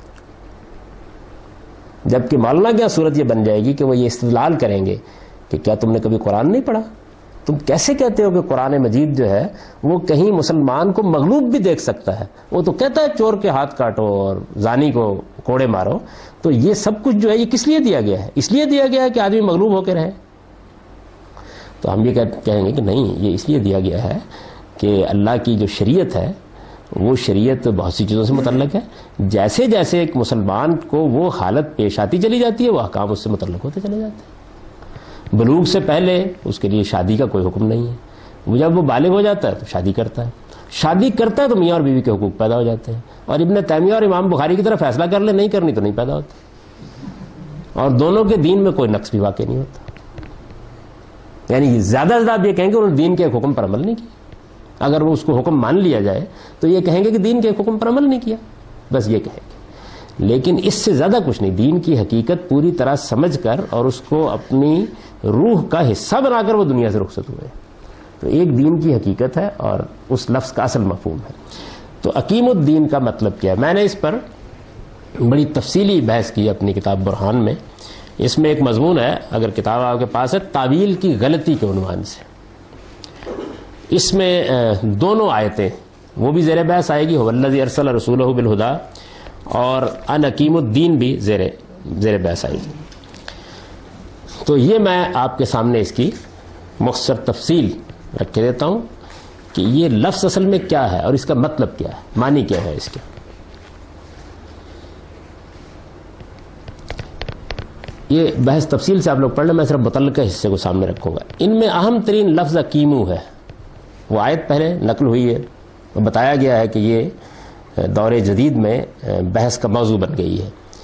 جبکہ مولانا کیا صورت یہ بن جائے گی کہ وہ یہ استدلال کریں گے کہ کیا تم نے کبھی قرآن نہیں پڑھا, تم کیسے کہتے ہو کہ قرآن مجید جو ہے وہ کہیں مسلمان کو مغلوب بھی دیکھ سکتا ہے, وہ تو کہتا ہے چور کے ہاتھ کاٹو اور زانی کو کوڑے مارو, تو یہ سب کچھ جو ہے یہ کس لیے دیا گیا ہے؟ اس لیے دیا گیا ہے کہ آدمی مغلوب ہو کے رہے. تو ہم یہ کہیں گے کہ نہیں, یہ اس لیے دیا گیا ہے کہ اللہ کی جو شریعت ہے وہ شریعت بہت سی چیزوں سے متعلق ہے. جیسے جیسے ایک مسلمان کو وہ حالت پیش آتی چلی جاتی ہے وہ احکام اس سے متعلق ہوتے چلے جاتے ہیں. بلوغ سے پہلے اس کے لیے شادی کا کوئی حکم نہیں ہے, وہ جب وہ بالغ ہو جاتا ہے تو شادی کرتا ہے, شادی کرتا ہے تو میاں اور بیوی کے حقوق پیدا ہو جاتے ہیں. اور ابن تیمیہ اور امام بخاری کی طرف فیصلہ کر لے نہیں کرنی تو نہیں پیدا ہوتا, اور دونوں کے دین میں کوئی نقص بھی واقع نہیں ہوتا. یعنی زیادہ سے زیادہ آپ یہ کہیں گے انہوں نے دین کے ایک حکم پر عمل نہیں کیا. اگر وہ اس کو حکم مان لیا جائے تو یہ کہیں گے کہ دین کے ایک حکم پر عمل نہیں کیا, بس یہ کہیں گے. لیکن اس سے زیادہ کچھ نہیں. دین کی حقیقت پوری طرح سمجھ کر اور اس کو اپنی روح کا حصہ بنا کر وہ دنیا سے رخصت ہوئے. تو ایک دین کی حقیقت ہے اور اس لفظ کا اصل مفہوم ہے. تو اقیم الدین کا مطلب کیا ہے؟ میں نے اس پر بڑی تفصیلی بحث کی اپنی کتاب برہان میں. اس میں ایک مضمون ہے, اگر کتاب آپ کے پاس ہے, تعویل کی غلطی کے عنوان سے. اس میں دونوں آیتیں وہ بھی زیر بحث آئے گی, والذی ارسل رسولہ بالہدی, اور ان اقیم الدین بھی زیر بحث آئے گی. تو یہ میں آپ کے سامنے اس کی مختصر تفصیل رکھ کے دیتا ہوں کہ یہ لفظ اصل میں کیا ہے اور اس کا مطلب کیا ہے, معنی کیا ہے اس کے. یہ بحث تفصیل سے آپ لوگ پڑھ لیں, میں صرف متعلقہ حصے کو سامنے رکھوں گا. ان میں اہم ترین لفظ اقیمو ہے. وہ آیت پہلے نقل ہوئی ہے, بتایا گیا ہے کہ یہ دور جدید میں بحث کا موضوع بن گئی ہے.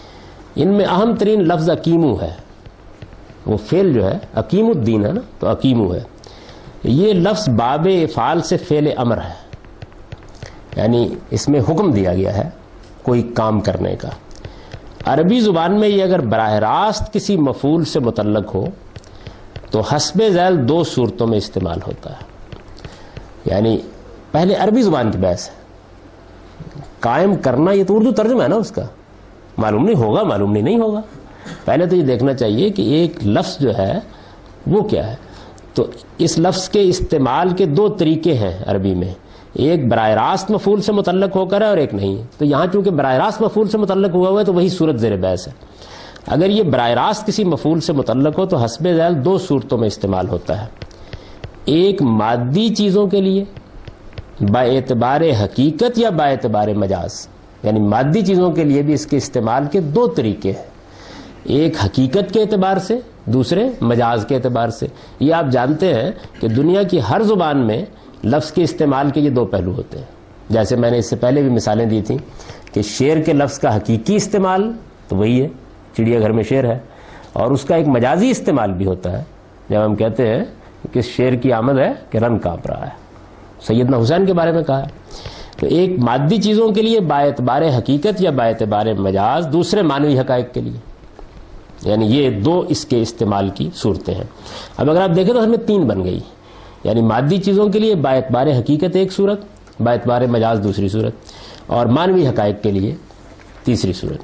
ان میں اہم ترین لفظ اقیمو ہے. وہ فعل جو ہے اقیم الدین ہے نا، تو اقیمو ہے. یہ لفظ باب افعال سے فعل امر ہے، یعنی اس میں حکم دیا گیا ہے کوئی کام کرنے کا. عربی زبان میں یہ اگر براہ راست کسی مفعول سے متعلق ہو تو حسب ذیل 2 صورتوں میں استعمال ہوتا ہے. یعنی پہلے عربی زبان کی بحث ہے. قائم کرنا یہ تو اردو ترجمہ ہے نا اس کا، معلوم نہیں ہوگا، معلوم نہیں ہوگا. پہلے تو یہ دیکھنا چاہیے کہ ایک لفظ جو ہے وہ کیا ہے. تو اس لفظ کے استعمال کے 2 طریقے ہیں عربی میں، ایک براہ راست مفعول سے متعلق ہو کر ہے اور ایک نہیں. تو یہاں چونکہ براہ راست مفعول سے متعلق ہوا ہوا ہے تو وہی صورت زیر بحث ہے. اگر یہ براہ راست کسی مفعول سے متعلق ہو تو حسب ذیل 2 صورتوں میں استعمال ہوتا ہے. ایک مادی چیزوں کے لیے با اعتبار حقیقت یا با اعتبار مجاز، یعنی مادی چیزوں کے لیے بھی اس کے استعمال کے 2 طریقے ہیں، ایک حقیقت کے اعتبار سے، دوسرے مجاز کے اعتبار سے. یہ آپ جانتے ہیں کہ دنیا کی ہر زبان میں لفظ کے استعمال کے یہ 2 پہلو ہوتے ہیں. جیسے میں نے اس سے پہلے بھی مثالیں دی تھیں کہ شیر کے لفظ کا حقیقی استعمال تو وہی ہے، چڑیا گھر میں شیر ہے، اور اس کا ایک مجازی استعمال بھی ہوتا ہے جب ہم کہتے ہیں کہ شیر کی آمد ہے کہ رن کانپ رہا ہے. سیدنا حسین کے بارے میں کہا ہے. تو ایک مادی چیزوں کے لیے با اعتبار حقیقت یا با اعتبار مجاز، دوسرے معنوی حقائق کے لیے. یعنی یہ 2 اس کے استعمال کی صورتیں ہیں. اب اگر آپ دیکھیں تو ہمیں 3 بن گئی، یعنی مادی چیزوں کے لیے با اعتبار حقیقت ایک صورت، با اعتبار مجاز دوسری صورت، اور معنوی حقائق کے لیے تیسری صورت.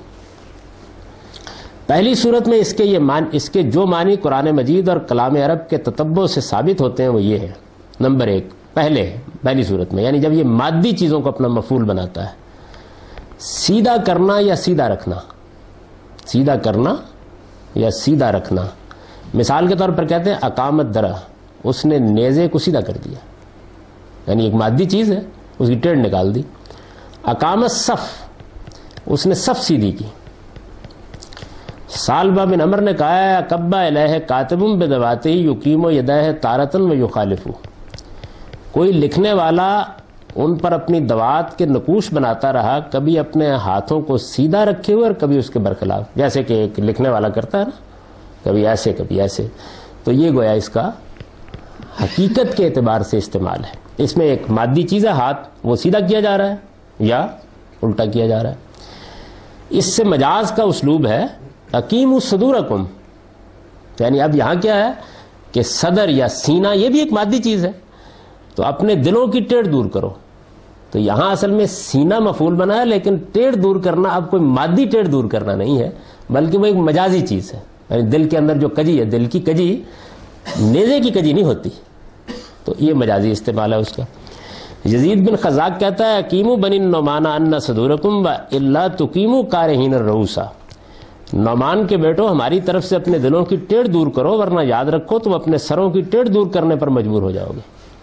پہلی صورت میں اس کے جو معنی قرآن مجید اور کلام عرب کے تتبع سے ثابت ہوتے ہیں وہ یہ ہے. نمبر 1 پہلی صورت میں، یعنی جب یہ مادی چیزوں کو اپنا مفعول بناتا ہے، سیدھا کرنا یا سیدھا رکھنا. سیدھا کرنا یا سیدھا رکھنا. مثال کے طور پر کہتے ہیں اقامت درہ، اس نے نیزے کو سیدھا کر دیا، یعنی ایک مادی چیز ہے اس کی ٹیڑھ نکال دی. اقامت صف، اس نے صف سیدھی کی. سالبہ بن عمر نے کہا ہے کبا الیہ کاتبم بدواتے یقیم و یدہ تارتن و یخالفو، کوئی لکھنے والا ان پر اپنی دوات کے نقوش بناتا رہا، کبھی اپنے ہاتھوں کو سیدھا رکھے ہوئے اور کبھی اس کے برخلاف، جیسے کہ ایک لکھنے والا کرتا ہے نا، کبھی ایسے کبھی ایسے. تو یہ گویا اس کا حقیقت کے اعتبار سے استعمال ہے. اس میں ایک مادی چیز ہے ہاتھ، وہ سیدھا کیا جا رہا ہے یا الٹا کیا جا رہا ہے. اس سے مجاز کا اسلوب ہے اقیموا صدورکم، یعنی اب یہاں کیا ہے کہ صدر یا سینہ یہ بھی ایک مادی چیز ہے، تو اپنے دلوں کی ٹیڑھ دور کرو. تو یہاں اصل میں سینہ مفعول بنا ہے، لیکن ٹیڑھ دور کرنا اب کوئی مادی ٹیڑھ دور کرنا نہیں ہے، بلکہ وہ ایک مجازی چیز ہے. یعنی دل کے اندر جو کجی ہے، دل کی کجی نیزے کی کجی نہیں ہوتی، تو یہ مجازی استعمال ہے اس کا. یزید بن خزاق کہتا ہے اقیموا بنی النعمان ان صدورکم والا تقیموا کارہین الرؤوس، نعمان کے بیٹو ہماری طرف سے اپنے دلوں کی ٹیڑھ دور کرو، ورنہ یاد رکھو تم اپنے سروں کی ٹیڑھ دور کرنے پر مجبور ہو جاؤ گے.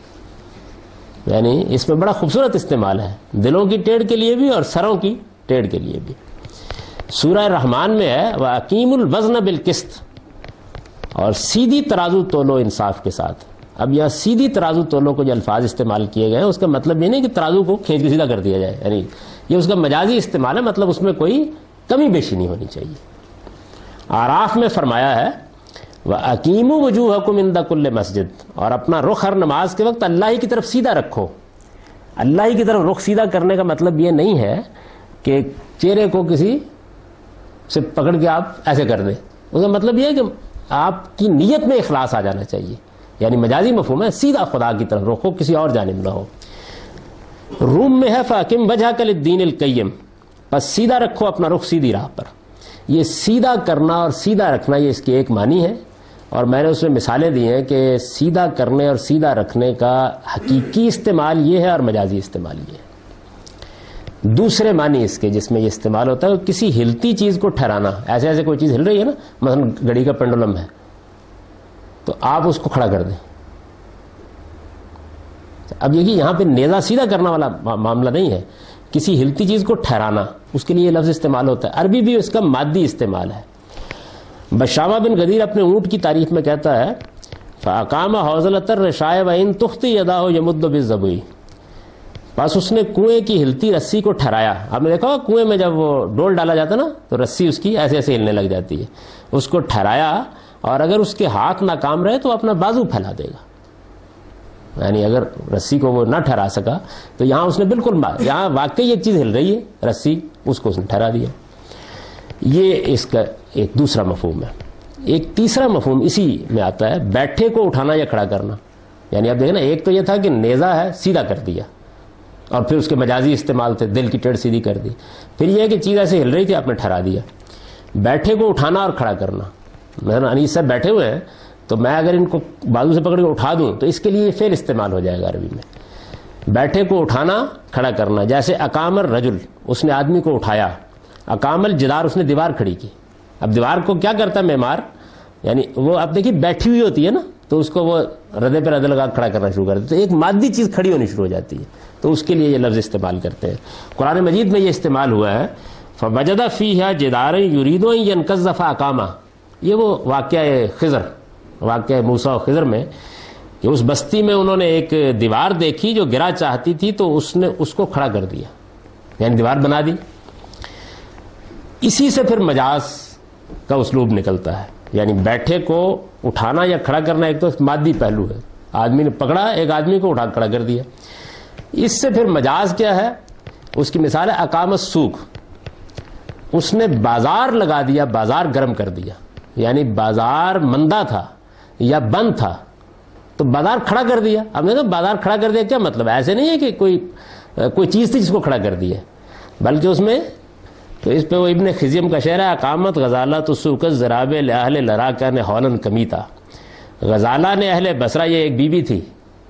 یعنی اس میں بڑا خوبصورت استعمال ہے، دلوں کی ٹیڑھ کے لیے بھی اور سروں کی ٹیڑھ کے لیے بھی. سورہ رحمان میں ہے وَأَقِيمُوا الْوَزْنَ بِالْقِسْطِ، اور سیدھی ترازو تولو انصاف کے ساتھ. اب یہاں سیدھی ترازو تولو کو جو الفاظ استعمال کیے گئے ہیں اس کا مطلب یہ نہیں کہ ترازو کو کھینچ کے سیدھا کر دیا جائے، یعنی یہ اس کا مجازی استعمال ہے، مطلب اس میں کوئی کمی بیشی نہیں ہونی چاہیے. آراف میں فرمایا ہے وَأَقِيمُوا وُجُوهَكُمْ عِنْدَ كُلِّ مَسْجِدٍ، اور اپنا رخ ہر نماز کے وقت اللہ ہی کی طرف سیدھا رکھو. اللہ ہی کی طرف رخ سیدھا کرنے کا مطلب یہ نہیں ہے کہ چہرے کو کسی سے پکڑ کے آپ ایسے کر دیں، اس کا مطلب یہ ہے کہ آپ کی نیت میں اخلاص آ جانا چاہیے، یعنی مجازی مفہوم ہے، سیدھا خدا کی طرف رخ ہو، کسی اور جانب نہ ہو. روم میں ہے فَأَقِمْ وَجْهَكَ لِلدِّينِ الْقَيِّمِ، بس سیدھا رکھو اپنا رخ سیدھی راہ پر. یہ سیدھا کرنا اور سیدھا رکھنا یہ اس کی ایک معنی ہے، اور میں نے اس میں مثالیں دی ہیں کہ سیدھا کرنے اور سیدھا رکھنے کا حقیقی استعمال یہ ہے اور مجازی استعمال یہ ہے. دوسرے معنی اس کے جس میں یہ استعمال ہوتا ہے کسی ہلتی چیز کو ٹھہرانا، ایسے ایسے کوئی چیز ہل رہی ہے نا، مثلا گھڑی کا پینڈولم ہے تو آپ اس کو کھڑا کر دیں. اب یہ کہ یہاں پہ نیزہ سیدھا کرنا والا معاملہ نہیں ہے، کسی ہلتی چیز کو ٹھہرانا، اس کے لیے یہ لفظ استعمال ہوتا ہے. عربی بھی اس کا مادی استعمال ہے. بشامہ بن غدیر اپنے اونٹ کی تعریف میں کہتا ہے فَأَقَامَ حَوْزَلَةَ الرِّشَاءِ وَإِن تُخْطِ يَدَاهُ يَمُدُّ بِالزَّبُوِ، بس اس نے کنویں کی ہلتی رسی کو ٹھہرایا. آپ نے دیکھا کنویں میں جب وہ ڈول ڈالا جاتا نا تو رسی اس کی ایسے ایسے ہلنے لگ جاتی ہے. اس کو ٹھہرایا اور اگر اس کے ہاتھ ناکام رہے تو اپنا بازو پھیلا دے گا. یعنی اگر رسی کو وہ نہ ٹھہرا سکا تو یہاں اس نے بالکل یہاں واقعی ایک چیز ہل رہی ہے رسی, اس کو اس نے ٹھہرا دیا. یہ اس کا ایک دوسرا مفہوم ہے. ایک تیسرا مفہوم اسی میں آتا ہے بیٹھے کو اٹھانا یا کھڑا کرنا. یعنی اب دیکھیں نا, ایک تو یہ تھا کہ نیزہ ہے سیدھا کر دیا اور پھر اس کے مجازی استعمال تھے, دل کی ٹیڑھ سیدھی کر دی. پھر یہ ہے کہ چیز ایسے ہل رہی تھی آپ نے ٹھہرا دیا. بیٹھے کو اٹھانا اور کھڑا کرنا, مثلا انیس صاحب بیٹھے ہوئے ہیں تو میں اگر ان کو بازو سے پکڑ کے اٹھا دوں تو اس کے لیے فعل استعمال ہو جائے گا عربی میں. بیٹھے کو اٹھانا کھڑا کرنا, جیسے اقام الرجل, اس نے آدمی کو اٹھایا. اقام الجدار, اس نے دیوار کھڑی کی. اب دیوار کو کیا کرتا ہے معمار, یعنی وہ اب دیکھیے بیٹھی ہوئی ہوتی ہے نا تو اس کو وہ ردے پہ ردے لگا کھڑا کرنا شروع کر دیتے, تو ایک مادی چیز کھڑی ہونی شروع ہو جاتی ہے, تو اس کے لیے یہ لفظ استعمال کرتے ہیں. قرآن مجید میں یہ استعمال ہوا ہے فوجد فیہا جدارا یرید ان ینقض فاقامہ. یہ وہ واقعہ خضر, واقعہ موسیٰ و خضر میں کہ اس بستی میں انہوں نے ایک دیوار دیکھی جو گرا چاہتی تھی تو اس نے اس کو کھڑا کر دیا, یعنی دیوار بنا دی. اسی سے پھر مجاز کا اسلوب نکلتا ہے. یعنی بیٹھے کو اٹھانا یا کھڑا کرنا ایک تو مادی پہلو ہے, آدمی نے پکڑا ایک آدمی کو اٹھا کھڑا کر دیا. اس سے پھر مجاز کیا ہے, اس کی مثال ہے اقام السوق, اس نے بازار لگا دیا, بازار گرم کر دیا. یعنی بازار مندہ تھا یا بند تھا تو بازار کھڑا کر دیا. اب نے تو بازار کھڑا کر دیا کیا مطلب, ایسے نہیں ہے کہ کوئی چیز تھی جس کو کھڑا کر دیا, بلکہ اس میں تو اس پہ وہ ابن خزیم کا شعر ہے اقامت غزالہ تو سوکت ذراب لأہل لراکا نے ہولن کمیتا. غزالہ نے اہل بصرہ, یہ ایک بیوی تھی,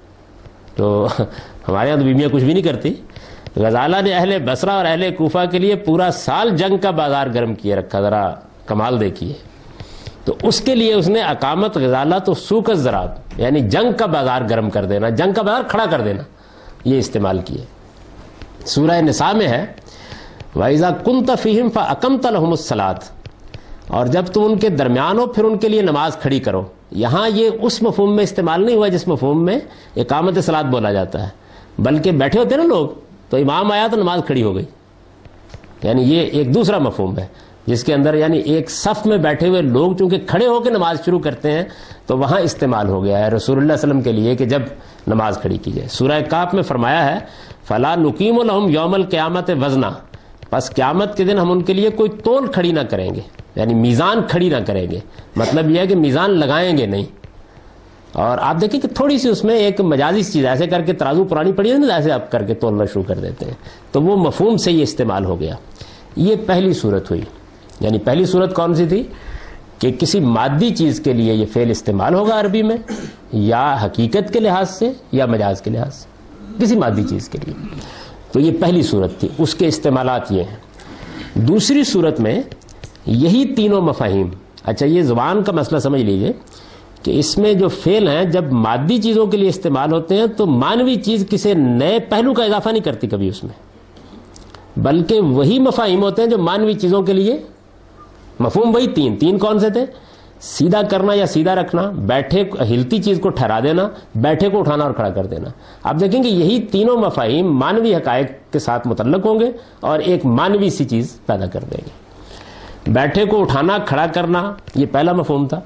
تو ہمارے یہاں تو بیویاں کچھ بھی نہیں کرتی. غزالہ نے اہل بصرہ اور اہل کوفہ کے لیے پورا سال جنگ کا بازار گرم کیے رکھا, ذرا کمال دیکھیے. تو اس کے لیے اس نے اقامت غزالہ تو سوکت ذراب, یعنی جنگ کا بازار گرم کر دینا, جنگ کا بازار کھڑا کر دینا, یہ استعمال کیے. سورہ نساء میں ہے وَإِذَا كُنْتَ فِيهِمْ فَأَقَمْتَ لَهُمُ الصَّلَاةَ, اور جب تم ان کے درمیان ہو پھر ان کے لیے نماز کھڑی کرو. یہاں یہ اس مفہوم میں استعمال نہیں ہوا جس مفہوم میں اقامت صلاۃ بولا جاتا ہے, بلکہ بیٹھے ہوتے نا لوگ تو امام آیا تو نماز کھڑی ہو گئی. یعنی یہ ایک دوسرا مفہوم ہے جس کے اندر یعنی ایک صف میں بیٹھے ہوئے لوگ چونکہ کھڑے ہو کے نماز شروع کرتے ہیں تو وہاں استعمال ہو گیا ہے رسول اللہ صلی اللہ علیہ وسلم کے لیے کہ جب نماز کھڑی کی جائے. سورہ کاف میں فرمایا ہے فَلَا نُقِيمُ لَهُمْ يَوْمَ الْقِيَامَةِ وَزْنًا, بس قیامت کے دن ہم ان کے لیے کوئی تول کھڑی نہ کریں گے, یعنی میزان کھڑی نہ کریں گے. مطلب یہ ہے کہ میزان لگائیں گے نہیں. اور آپ دیکھیں کہ تھوڑی سی اس میں ایک مجازی چیز ایسے کر کے ترازو پرانی پڑی ہے نا, ایسے آپ کر کے تولنا شروع کر دیتے ہیں, تو وہ مفہوم سے یہ استعمال ہو گیا. یہ پہلی صورت ہوئی. یعنی پہلی صورت کون سی تھی کہ کسی مادی چیز کے لیے یہ فعل استعمال ہوگا عربی میں, یا حقیقت کے لحاظ سے یا مجاز کے لحاظ سے, کسی مادی چیز کے لیے. تو یہ پہلی صورت تھی, اس کے استعمالات یہ ہیں. دوسری صورت میں یہی تینوں مفاہیم. اچھا یہ زبان کا مسئلہ سمجھ لیجئے کہ اس میں جو فعل ہیں جب مادی چیزوں کے لیے استعمال ہوتے ہیں تو مانوی چیز کسی نئے پہلو کا اضافہ نہیں کرتی کبھی اس میں, بلکہ وہی مفاہیم ہوتے ہیں جو مانوی چیزوں کے لیے. مفہوم وہی تین کون سے تھے, سیدھا کرنا یا سیدھا رکھنا, بیٹھے ہلتی چیز کو ٹھہرا دینا, بیٹھے کو اٹھانا اور کھڑا کر دینا. آپ دیکھیں گے یہی تینوں مفاہیم مانوی حقائق کے ساتھ متعلق ہوں گے اور ایک مانوی سی چیز پیدا کر دیں گے. بیٹھے کو اٹھانا کھڑا کرنا یہ پہلا مفہوم تھا.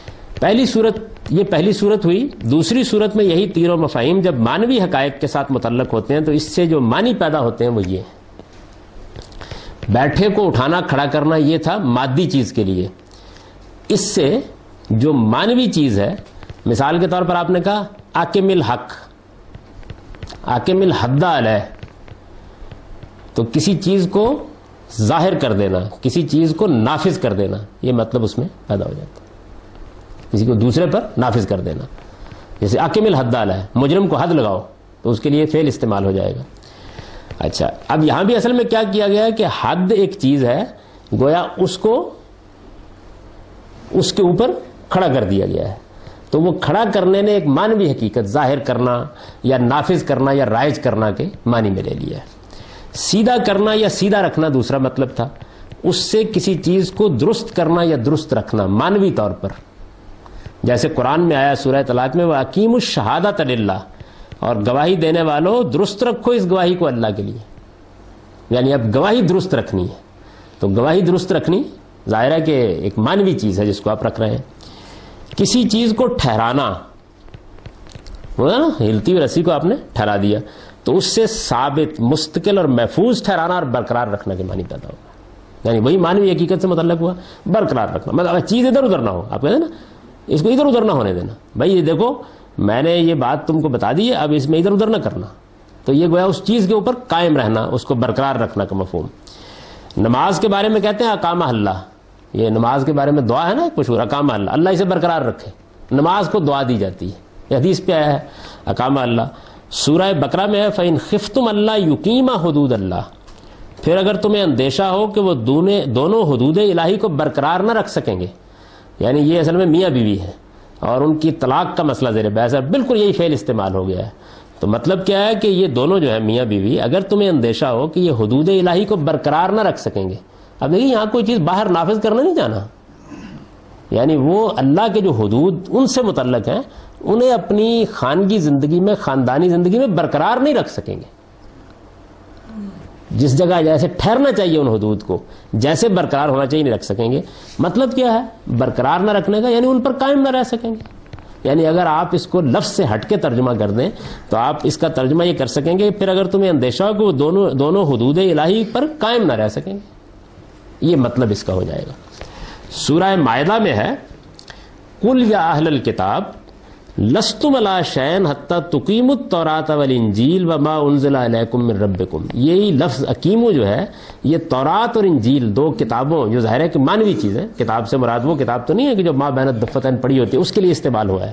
یہ پہلی صورت ہوئی. دوسری صورت میں یہی تینوں مفاہیم جب مانوی حقائق کے ساتھ متعلق ہوتے ہیں تو اس سے جو معنی پیدا ہوتے ہیں وہ یہ ہیں. بیٹھے کو اٹھانا کھڑا کرنا یہ تھا مادی چیز کے لیے. اس سے جو مانوی چیز ہے, مثال کے طور پر آپ نے کہا اقم الحق, اقم الحد علیہ, تو کسی چیز کو ظاہر کر دینا, کسی چیز کو نافذ کر دینا, یہ مطلب اس میں پیدا ہو جاتا ہے, کسی کو دوسرے پر نافذ کر دینا. جیسے اقم الحد علیہ, مجرم کو حد لگاؤ, تو اس کے لیے فعل استعمال ہو جائے گا. اچھا اب یہاں بھی اصل میں کیا کیا گیا ہے کہ حد ایک چیز ہے, گویا اس کو اس کے اوپر کھڑا کر دیا گیا ہے, تو وہ کھڑا کرنے نے ایک مانوی حقیقت ظاہر کرنا یا نافذ کرنا یا رائج کرنا کے معنی میں لے لیا ہے. سیدھا کرنا یا سیدھا رکھنا دوسرا مطلب تھا, اس سے کسی چیز کو درست کرنا یا درست رکھنا مانوی طور پر. جیسے قرآن میں آیا سورہ طلاق میں وَأَقِیمُوا الشَّهَادَةَ لِلَّهِ, اور گواہی دینے والوں درست رکھو اس گواہی کو اللہ کے لیے. یعنی اب گواہی درست رکھنی ہے. تو گواہی درست رکھنی ظاہر ہے کہ ایک مانوی چیز ہے جس کو آپ رکھ رہے ہیں. کسی چیز کو ٹھہرانا، وہ نا ہلتی ہوئی رسی کو آپ نے ٹھہرا دیا، تو اس سے ثابت، مستقل اور محفوظ ٹھہرانا اور برقرار رکھنا کے معنی پیدا ہوگا. یعنی وہی مانوی حقیقت سے متعلق ہوا، برقرار رکھنا. مطلب چیز ادھر ادھر نہ ہو. آپ کہتے ہیں نا اس کو ادھر ادھر نہ ہونے دینا. بھائی یہ دیکھو میں نے یہ بات تم کو بتا دی ہے، اب اس میں ادھر ادھر نہ کرنا. تو یہ گویا اس چیز کے اوپر قائم رہنا، اس کو برقرار رکھنا کا مفہوم. نماز کے بارے میں کہتے ہیں اقامہ اللہ. یہ نماز کے بارے میں دعا ہے نا مشہور، اقامہ اللہ، اللہ اسے برقرار رکھے. نماز کو دعا دی جاتی ہے، یہ حدیث پہ آیا ہے اقامہ اللہ. سورہ بقرہ میں ہے فَإِنْ خِفْتُمْ أَلَّا يُقِيمَ حدود اللہ. پھر اگر تمہیں اندیشہ ہو کہ وہ دونوں حدود الہی کو برقرار نہ رکھ سکیں گے، یعنی یہ اصل میں میاں بیوی ہے اور ان کی طلاق کا مسئلہ زیر بحث ہے، بالکل یہی فعل استعمال ہو گیا ہے. تو مطلب کیا ہے کہ یہ دونوں جو ہے میاں بیوی، اگر تمہیں اندیشہ ہو کہ یہ حدود الہی کو برقرار نہ رکھ سکیں گے. اب دیکھیے یہاں کوئی چیز باہر نافذ کرنا نہیں جانا، یعنی وہ اللہ کے جو حدود ان سے متعلق ہیں انہیں اپنی خانگی زندگی میں، خاندانی زندگی میں برقرار نہیں رکھ سکیں گے. جس جگہ جیسے ٹھہرنا چاہیے ان حدود کو، جیسے برقرار ہونا چاہیے نہیں رکھ سکیں گے. مطلب کیا ہے برقرار نہ رکھنے کا؟ یعنی ان پر قائم نہ رہ سکیں گے. یعنی اگر آپ اس کو لفظ سے ہٹ کے ترجمہ کر دیں تو آپ اس کا ترجمہ یہ کر سکیں گے پھر اگر تمہیں اندیشہ ہو کہ وہ دونوں حدود الہی پر قائم نہ رہ سکیں گے. یہ مطلب اس کا ہو جائے گا. سورہ مائدہ میں ہے قل یا اہل الکتاب لستم علی شیء حتی تقیموا التوراۃ والانجیل وما انزل الیکم من ربکم. یہی لفظ اقیمو جو ہے یہ تورات اور انجیل دو کتابوں، جو ظاہر ہے کہ مانوی چیز ہے، کتاب سے مراد وہ کتاب تو نہیں ہے کہ جو ما بین الدفتین پڑھی ہوتی ہے، اس کے لیے استعمال ہوا ہے.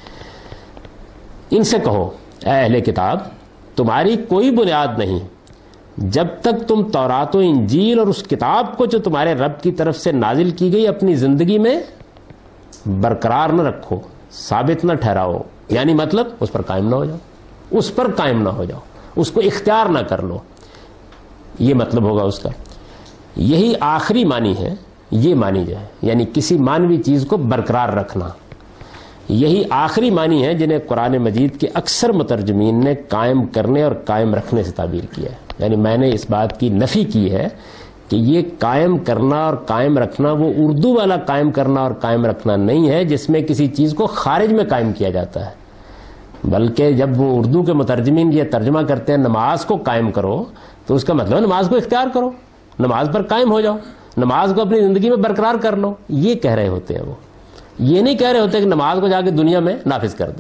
ان سے کہو اے اہل کتاب تمہاری کوئی بنیاد نہیں جب تک تم تورات و انجیل اور اس کتاب کو جو تمہارے رب کی طرف سے نازل کی گئی اپنی زندگی میں برقرار نہ رکھو، ثابت نہ ٹھہراؤ. یعنی مطلب اس پر قائم نہ ہو جاؤ، اس پر قائم نہ ہو جاؤ، اس کو اختیار نہ کر لو. یہ مطلب ہوگا اس کا. یہی آخری معنی ہے، یہ معنی جو ہے یعنی کسی مانوی چیز کو برقرار رکھنا، یہی آخری معنی ہے جنہیں قرآن مجید کے اکثر مترجمین نے قائم کرنے اور قائم رکھنے سے تعبیر کیا ہے. یعنی میں نے اس بات کی نفی کی ہے کہ یہ قائم کرنا اور قائم رکھنا وہ اردو والا قائم کرنا اور قائم رکھنا نہیں ہے جس میں کسی چیز کو خارج میں قائم کیا جاتا ہے، بلکہ جب وہ اردو کے مترجمین یہ ترجمہ کرتے ہیں نماز کو قائم کرو تو اس کا مطلب نماز کو اختیار کرو، نماز پر قائم ہو جاؤ، نماز کو اپنی زندگی میں برقرار کر لو. یہ کہہ رہے ہوتے ہیں وہ، یہ نہیں کہہ رہے ہوتے کہ نماز کو جا کے دنیا میں نافذ کر دو.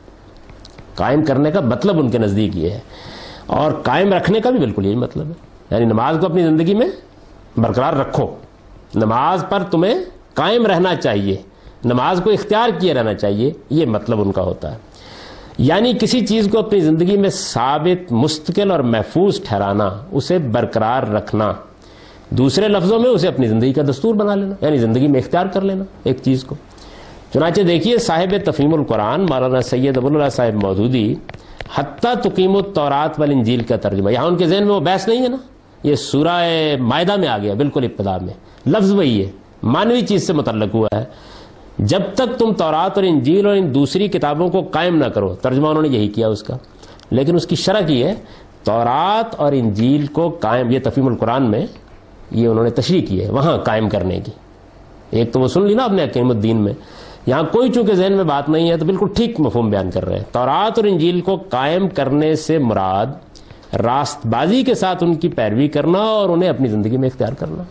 قائم کرنے کا مطلب ان کے نزدیک یہ ہے، اور قائم رکھنے کا بھی بالکل یہی مطلب ہے. یعنی نماز کو اپنی زندگی میں برقرار رکھو، نماز پر تمہیں قائم رہنا چاہیے، نماز کو اختیار کیے رہنا چاہیے، یہ مطلب ان کا ہوتا ہے. یعنی کسی چیز کو اپنی زندگی میں ثابت، مستقل اور محفوظ ٹھہرانا، اسے برقرار رکھنا، دوسرے لفظوں میں اسے اپنی زندگی کا دستور بنا لینا، یعنی زندگی میں اختیار کر لینا ایک چیز کو. چنانچہ دیکھیے صاحب تفہیم القرآن مولانا سید ابو اللہ صاحب مودودی حتیٰ تقیم التورات والانجیل کا ترجمہ، یہاں ان کے ذہن میں وہ بحث نہیں ہے نا، یہ سورہ مائدہ میں آ گیا بالکل ابتدا میں، لفظ وہی ہے، مانوی چیز سے متعلق ہوا ہے. جب تک تم تورات اور انجیل اور ان دوسری کتابوں کو قائم نہ کرو، ترجمہ انہوں نے یہی کیا اس کا، لیکن اس کی شرح کی ہے تورات اور انجیل کو قائم، یہ تفہیم القرآن میں یہ انہوں نے تشریح کی ہے وہاں قائم کرنے کی. ایک تو وہ سن لی نا اپنے حکیم الدین میں، یہاں کوئی چونکہ ذہن میں بات نہیں ہے تو بالکل ٹھیک مفہوم بیان کر رہے ہیں. تورات اور انجیل کو قائم کرنے سے مراد راست بازی کے ساتھ ان کی پیروی کرنا اور انہیں اپنی زندگی میں اختیار کرنا.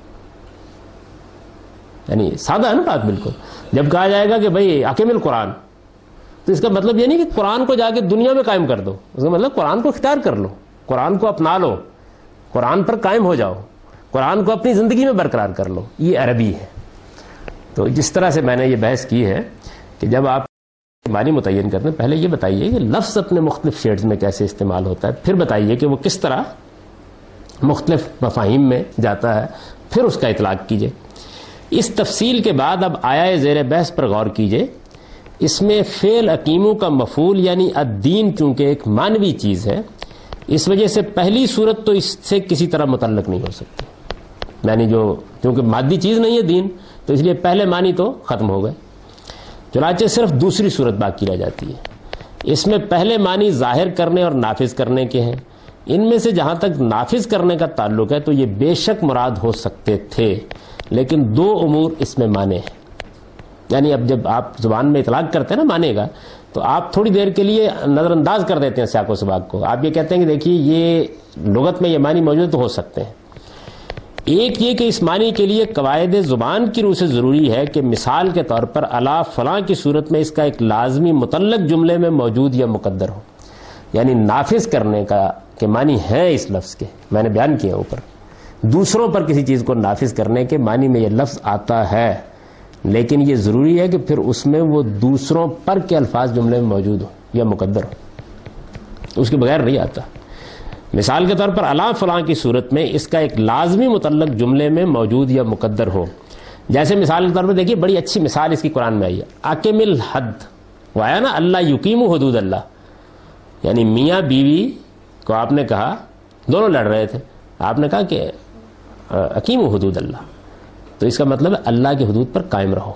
یعنی سادہ ہے نا بات بالکل. جب کہا جائے گا کہ بھئی اقیم القرآن، تو اس کا مطلب یہ نہیں کہ قرآن کو جا کے دنیا میں قائم کر دو، اس کا مطلب قرآن کو اختیار کر لو، قرآن کو اپنا لو، قرآن پر قائم ہو جاؤ، قرآن کو اپنی زندگی میں برقرار کر لو. یہ عربی ہے. تو جس طرح سے میں نے یہ بحث کی ہے کہ جب آپ معنی متعین کرتے ہیں پہلے یہ بتائیے کہ لفظ اپنے مختلف شیڈز میں کیسے استعمال ہوتا ہے، پھر بتائیے کہ وہ کس طرح مختلف مفاہیم میں جاتا ہے، پھر اس کا اطلاق کیجئے. اس تفصیل کے بعد اب آیا زیر بحث پر غور کیجئے. اس میں فعل اقیمو کا مفعول یعنی الدین چونکہ ایک مانوی چیز ہے، اس وجہ سے پہلی صورت تو اس سے کسی طرح متعلق نہیں ہو سکتی، یعنی جو کیونکہ مادی چیز نہیں ہے دین، تو اس لیے پہلے معنی تو ختم ہو گئے. چنانچہ صرف دوسری صورت باقی رہ جاتی ہے. اس میں پہلے معنی ظاہر کرنے اور نافذ کرنے کے ہیں. ان میں سے جہاں تک نافذ کرنے کا تعلق ہے تو یہ بے شک مراد ہو سکتے تھے، لیکن دو امور اس میں مانے ہیں. یعنی اب جب آپ زبان میں اطلاق کرتے ہیں نا مانے گا، تو آپ تھوڑی دیر کے لیے نظر انداز کر دیتے ہیں سیاق و سباق کو. آپ یہ کہتے ہیں کہ دیکھیے یہ لغت میں یہ معنی موجود تو ہو سکتے ہیں. ایک یہ کہ اس معنی کے لیے قواعد زبان کی روح سے ضروری ہے کہ مثال کے طور پر الا فلاں کی صورت میں اس کا ایک لازمی متعلق جملے میں موجود یا مقدر ہو. یعنی نافذ کرنے کا کہ معنی ہے اس لفظ کے، میں نے بیان کیا اوپر، دوسروں پر کسی چیز کو نافذ کرنے کے معنی میں یہ لفظ آتا ہے، لیکن یہ ضروری ہے کہ پھر اس میں وہ دوسروں پر کے الفاظ جملے میں موجود ہو یا مقدر ہو، اس کے بغیر نہیں آتا. مثال کے طور پر الا فلاں کی صورت میں اس کا ایک لازمی متعلق جملے میں موجود یا مقدر ہو. جیسے مثال کے طور پر دیکھیے بڑی اچھی مثال اس کی قرآن میں آئی ہے، اقم الحد، وہ آیا نا اللہ یقیم حدود اللہ، یعنی میاں بیوی کو آپ نے کہا، دونوں لڑ رہے تھے، آپ نے کہا کہ اقیم حدود اللہ، تو اس کا مطلب ہے اللہ کی حدود پر قائم رہو.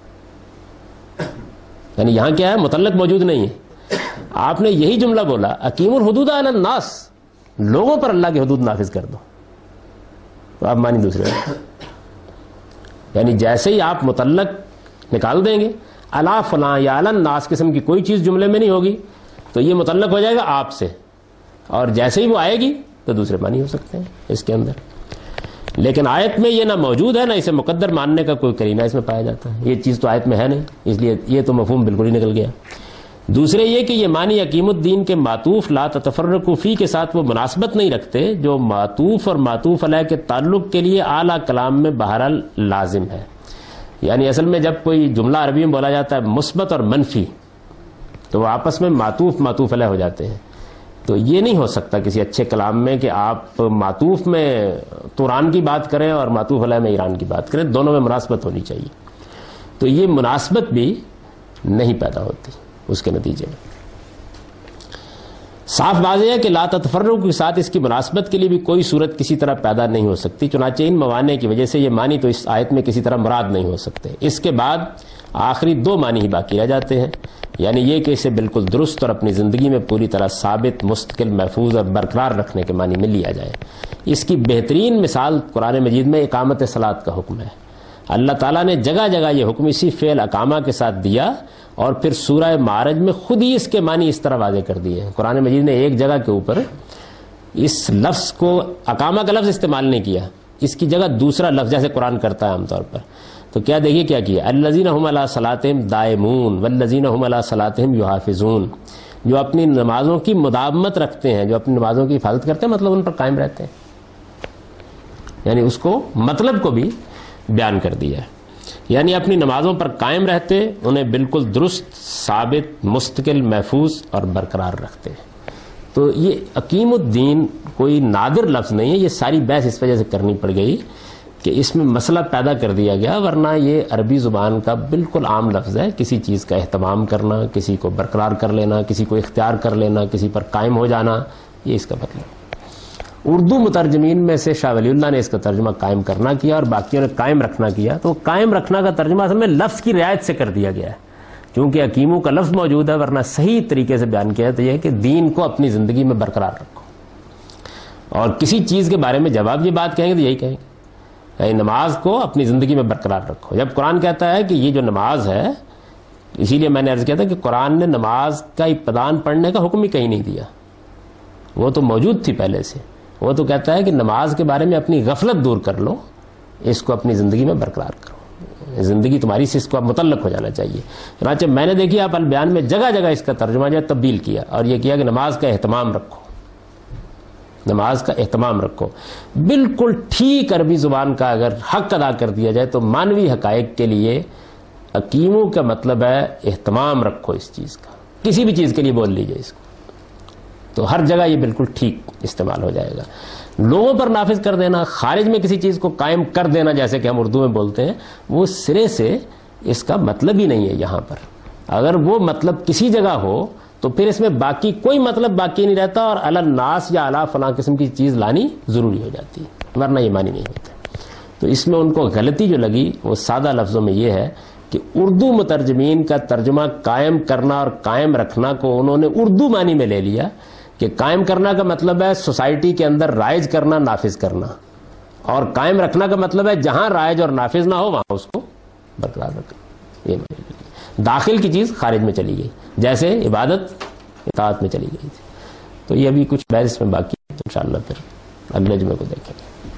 یعنی یہاں کیا ہے، متعلق موجود نہیں ہے. آپ نے یہی جملہ بولا اقیم الحدود علی الناس، لوگوں پر اللہ کی حدود نافذ کر دو، تو آپ معنی دوسرے ہیں. یعنی جیسے ہی آپ متعلق نکال دیں گے، الا فلاں یا علی الناس قسم کی کوئی چیز جملے میں نہیں ہوگی تو یہ متعلق ہو جائے گا آپ سے، اور جیسے ہی وہ آئے گی تو دوسرے معنی ہو سکتے ہیں اس کے اندر. لیکن آیت میں یہ نہ موجود ہے، نہ اسے مقدر ماننے کا کوئی قرینہ اس میں پایا جاتا ہے. یہ چیز تو آیت میں ہے نہیں، اس لیے یہ تو مفہوم بالکل ہی نکل گیا. دوسرے یہ کہ یہ معنی حکیم الدین کے معطوف لا تتفرقوا فی کے ساتھ وہ مناسبت نہیں رکھتے جو معطوف اور معطوف علیہ کے تعلق کے لیے اعلیٰ کلام میں بہرحال لازم ہے. یعنی اصل میں جب کوئی جملہ عربی میں بولا جاتا ہے مثبت اور منفی، تو وہ آپس میں معطوف معطوف علیہ ہو جاتے ہیں. تو یہ نہیں ہو سکتا کسی اچھے کلام میں کہ آپ معطوف میں توران کی بات کریں اور معطوف علیہ میں ایران کی بات کریں، دونوں میں مناسبت ہونی چاہیے. تو یہ مناسبت بھی نہیں پیدا ہوتی اس کے نتیجے میں. صاف واضح ہے کہ لا تتفرقوا کے ساتھ اس کی مناسبت کے لیے بھی کوئی صورت کسی طرح پیدا نہیں ہو سکتی. چنانچہ ان موانع کی وجہ سے یہ معنی تو اس آیت میں کسی طرح مراد نہیں ہو سکتے. اس کے بعد آخری دو معنی ہی باقی رہ جاتے ہیں، یعنی یہ کہ اسے بالکل درست اور اپنی زندگی میں پوری طرح ثابت، مستقل، محفوظ اور برقرار رکھنے کے معنی میں لیا جائے. اس کی بہترین مثال قرآن مجید میں اقامت صلاۃ کا حکم ہے. اللہ تعالیٰ نے جگہ جگہ یہ حکم اسی فعل اقامہ کے ساتھ دیا، اور پھر سورہ معارج میں خود ہی اس کے معنی اس طرح واضح کر دیے ہیں. قرآن مجید نے ایک جگہ کے اوپر اس لفظ کو اقامہ کا لفظ استعمال نہیں کیا، اس کی جگہ دوسرا لفظ جیسے قرآن کرتا ہے عام طور پر. تو کیا دیکھیے کیا کیا، الذین هم علی صلاتہم دائمون والذین هم علی صلاتہم یحافظون، جو اپنی نمازوں کی مداومت رکھتے ہیں، جو اپنی نمازوں کی حفاظت کرتے ہیں، مطلب ان پر قائم رہتے ہیں. یعنی اس کو مطلب کو بھی بیان کر دیا ہے. یعنی اپنی نمازوں پر قائم رہتے، انہیں بالکل درست، ثابت، مستقل، محفوظ اور برقرار رکھتے ہیں. تو یہ اقیم الدین کوئی نادر لفظ نہیں ہے. یہ ساری بحث اس وجہ سے کرنی پڑ گئی کہ اس میں مسئلہ پیدا کر دیا گیا، ورنہ یہ عربی زبان کا بالکل عام لفظ ہے. کسی چیز کا اہتمام کرنا، کسی کو برقرار کر لینا، کسی کو اختیار کر لینا، کسی پر قائم ہو جانا، یہ اس کا مطلب. اردو مترجمین میں سے شاہ ولی اللہ نے اس کا ترجمہ قائم کرنا کیا اور باقیوں نے قائم رکھنا کیا. تو قائم رکھنا کا ترجمہ اصل میں لفظ کی رعایت سے کر دیا گیا ہے، چونکہ حکیموں کا لفظ موجود ہے، ورنہ صحیح طریقے سے بیان کیا ہے تو یہ ہے کہ دین کو اپنی زندگی میں برقرار رکھو. اور کسی چیز کے بارے میں جب آپ یہ بات کہیں گے تو یہی کہیں گے، یعنی نماز کو اپنی زندگی میں برقرار رکھو. جب قرآن کہتا ہے کہ یہ جو نماز ہے، اسی لیے میں نے عرض کیا تھا کہ قرآن نے نماز کا ابتداءً پڑھنے کا حکم ہی کہیں نہیں دیا، وہ تو موجود تھی پہلے سے. وہ تو کہتا ہے کہ نماز کے بارے میں اپنی غفلت دور کر لو، اس کو اپنی زندگی میں برقرار کرو، زندگی تمہاری سے اس کو اب متعلق ہو جانا چاہیے. چنانچہ میں نے دیکھی آپ البیان میں جگہ جگہ اس کا ترجمہ جو ہے تبدیل کیا، اور یہ کیا کہ نماز کا اہتمام رکھو، نماز کا اہتمام رکھو. بالکل ٹھیک عربی زبان کا اگر حق ادا کر دیا جائے تو مانوی حقائق کے لیے حکیموں کا مطلب ہے اہتمام رکھو اس چیز کا. کسی بھی چیز کے لیے بول لیجئے اس کو، تو ہر جگہ یہ بالکل ٹھیک استعمال ہو جائے گا. لوگوں پر نافذ کر دینا، خارج میں کسی چیز کو قائم کر دینا جیسے کہ ہم اردو میں بولتے ہیں، وہ سرے سے اس کا مطلب ہی نہیں ہے. یہاں پر اگر وہ مطلب کسی جگہ ہو تو پھر اس میں باقی کوئی مطلب باقی نہیں رہتا، اور علی الناس یا علی فلاں قسم کی چیز لانی ضروری ہو جاتی ہے، ورنہ یہ معنی نہیں ہوتا. تو اس میں ان کو غلطی جو لگی وہ سادہ لفظوں میں یہ ہے کہ اردو مترجمین کا ترجمہ قائم کرنا اور قائم رکھنا کو انہوں نے اردو معنی میں لے لیا کہ قائم کرنا کا مطلب ہے سوسائٹی کے اندر رائج کرنا، نافذ کرنا، اور قائم رکھنا کا مطلب ہے جہاں رائج اور نافذ نہ ہو وہاں اس کو برقرار رکھنا۔ یہ داخل کی چیز خارج میں چلی گئی، جیسے عبادت اطاعت میں چلی گئی تھی۔ تو یہ ابھی کچھ بحث میں باقی ہے، انشاءاللہ پھر اگلے جمعے کو دیکھیں گے۔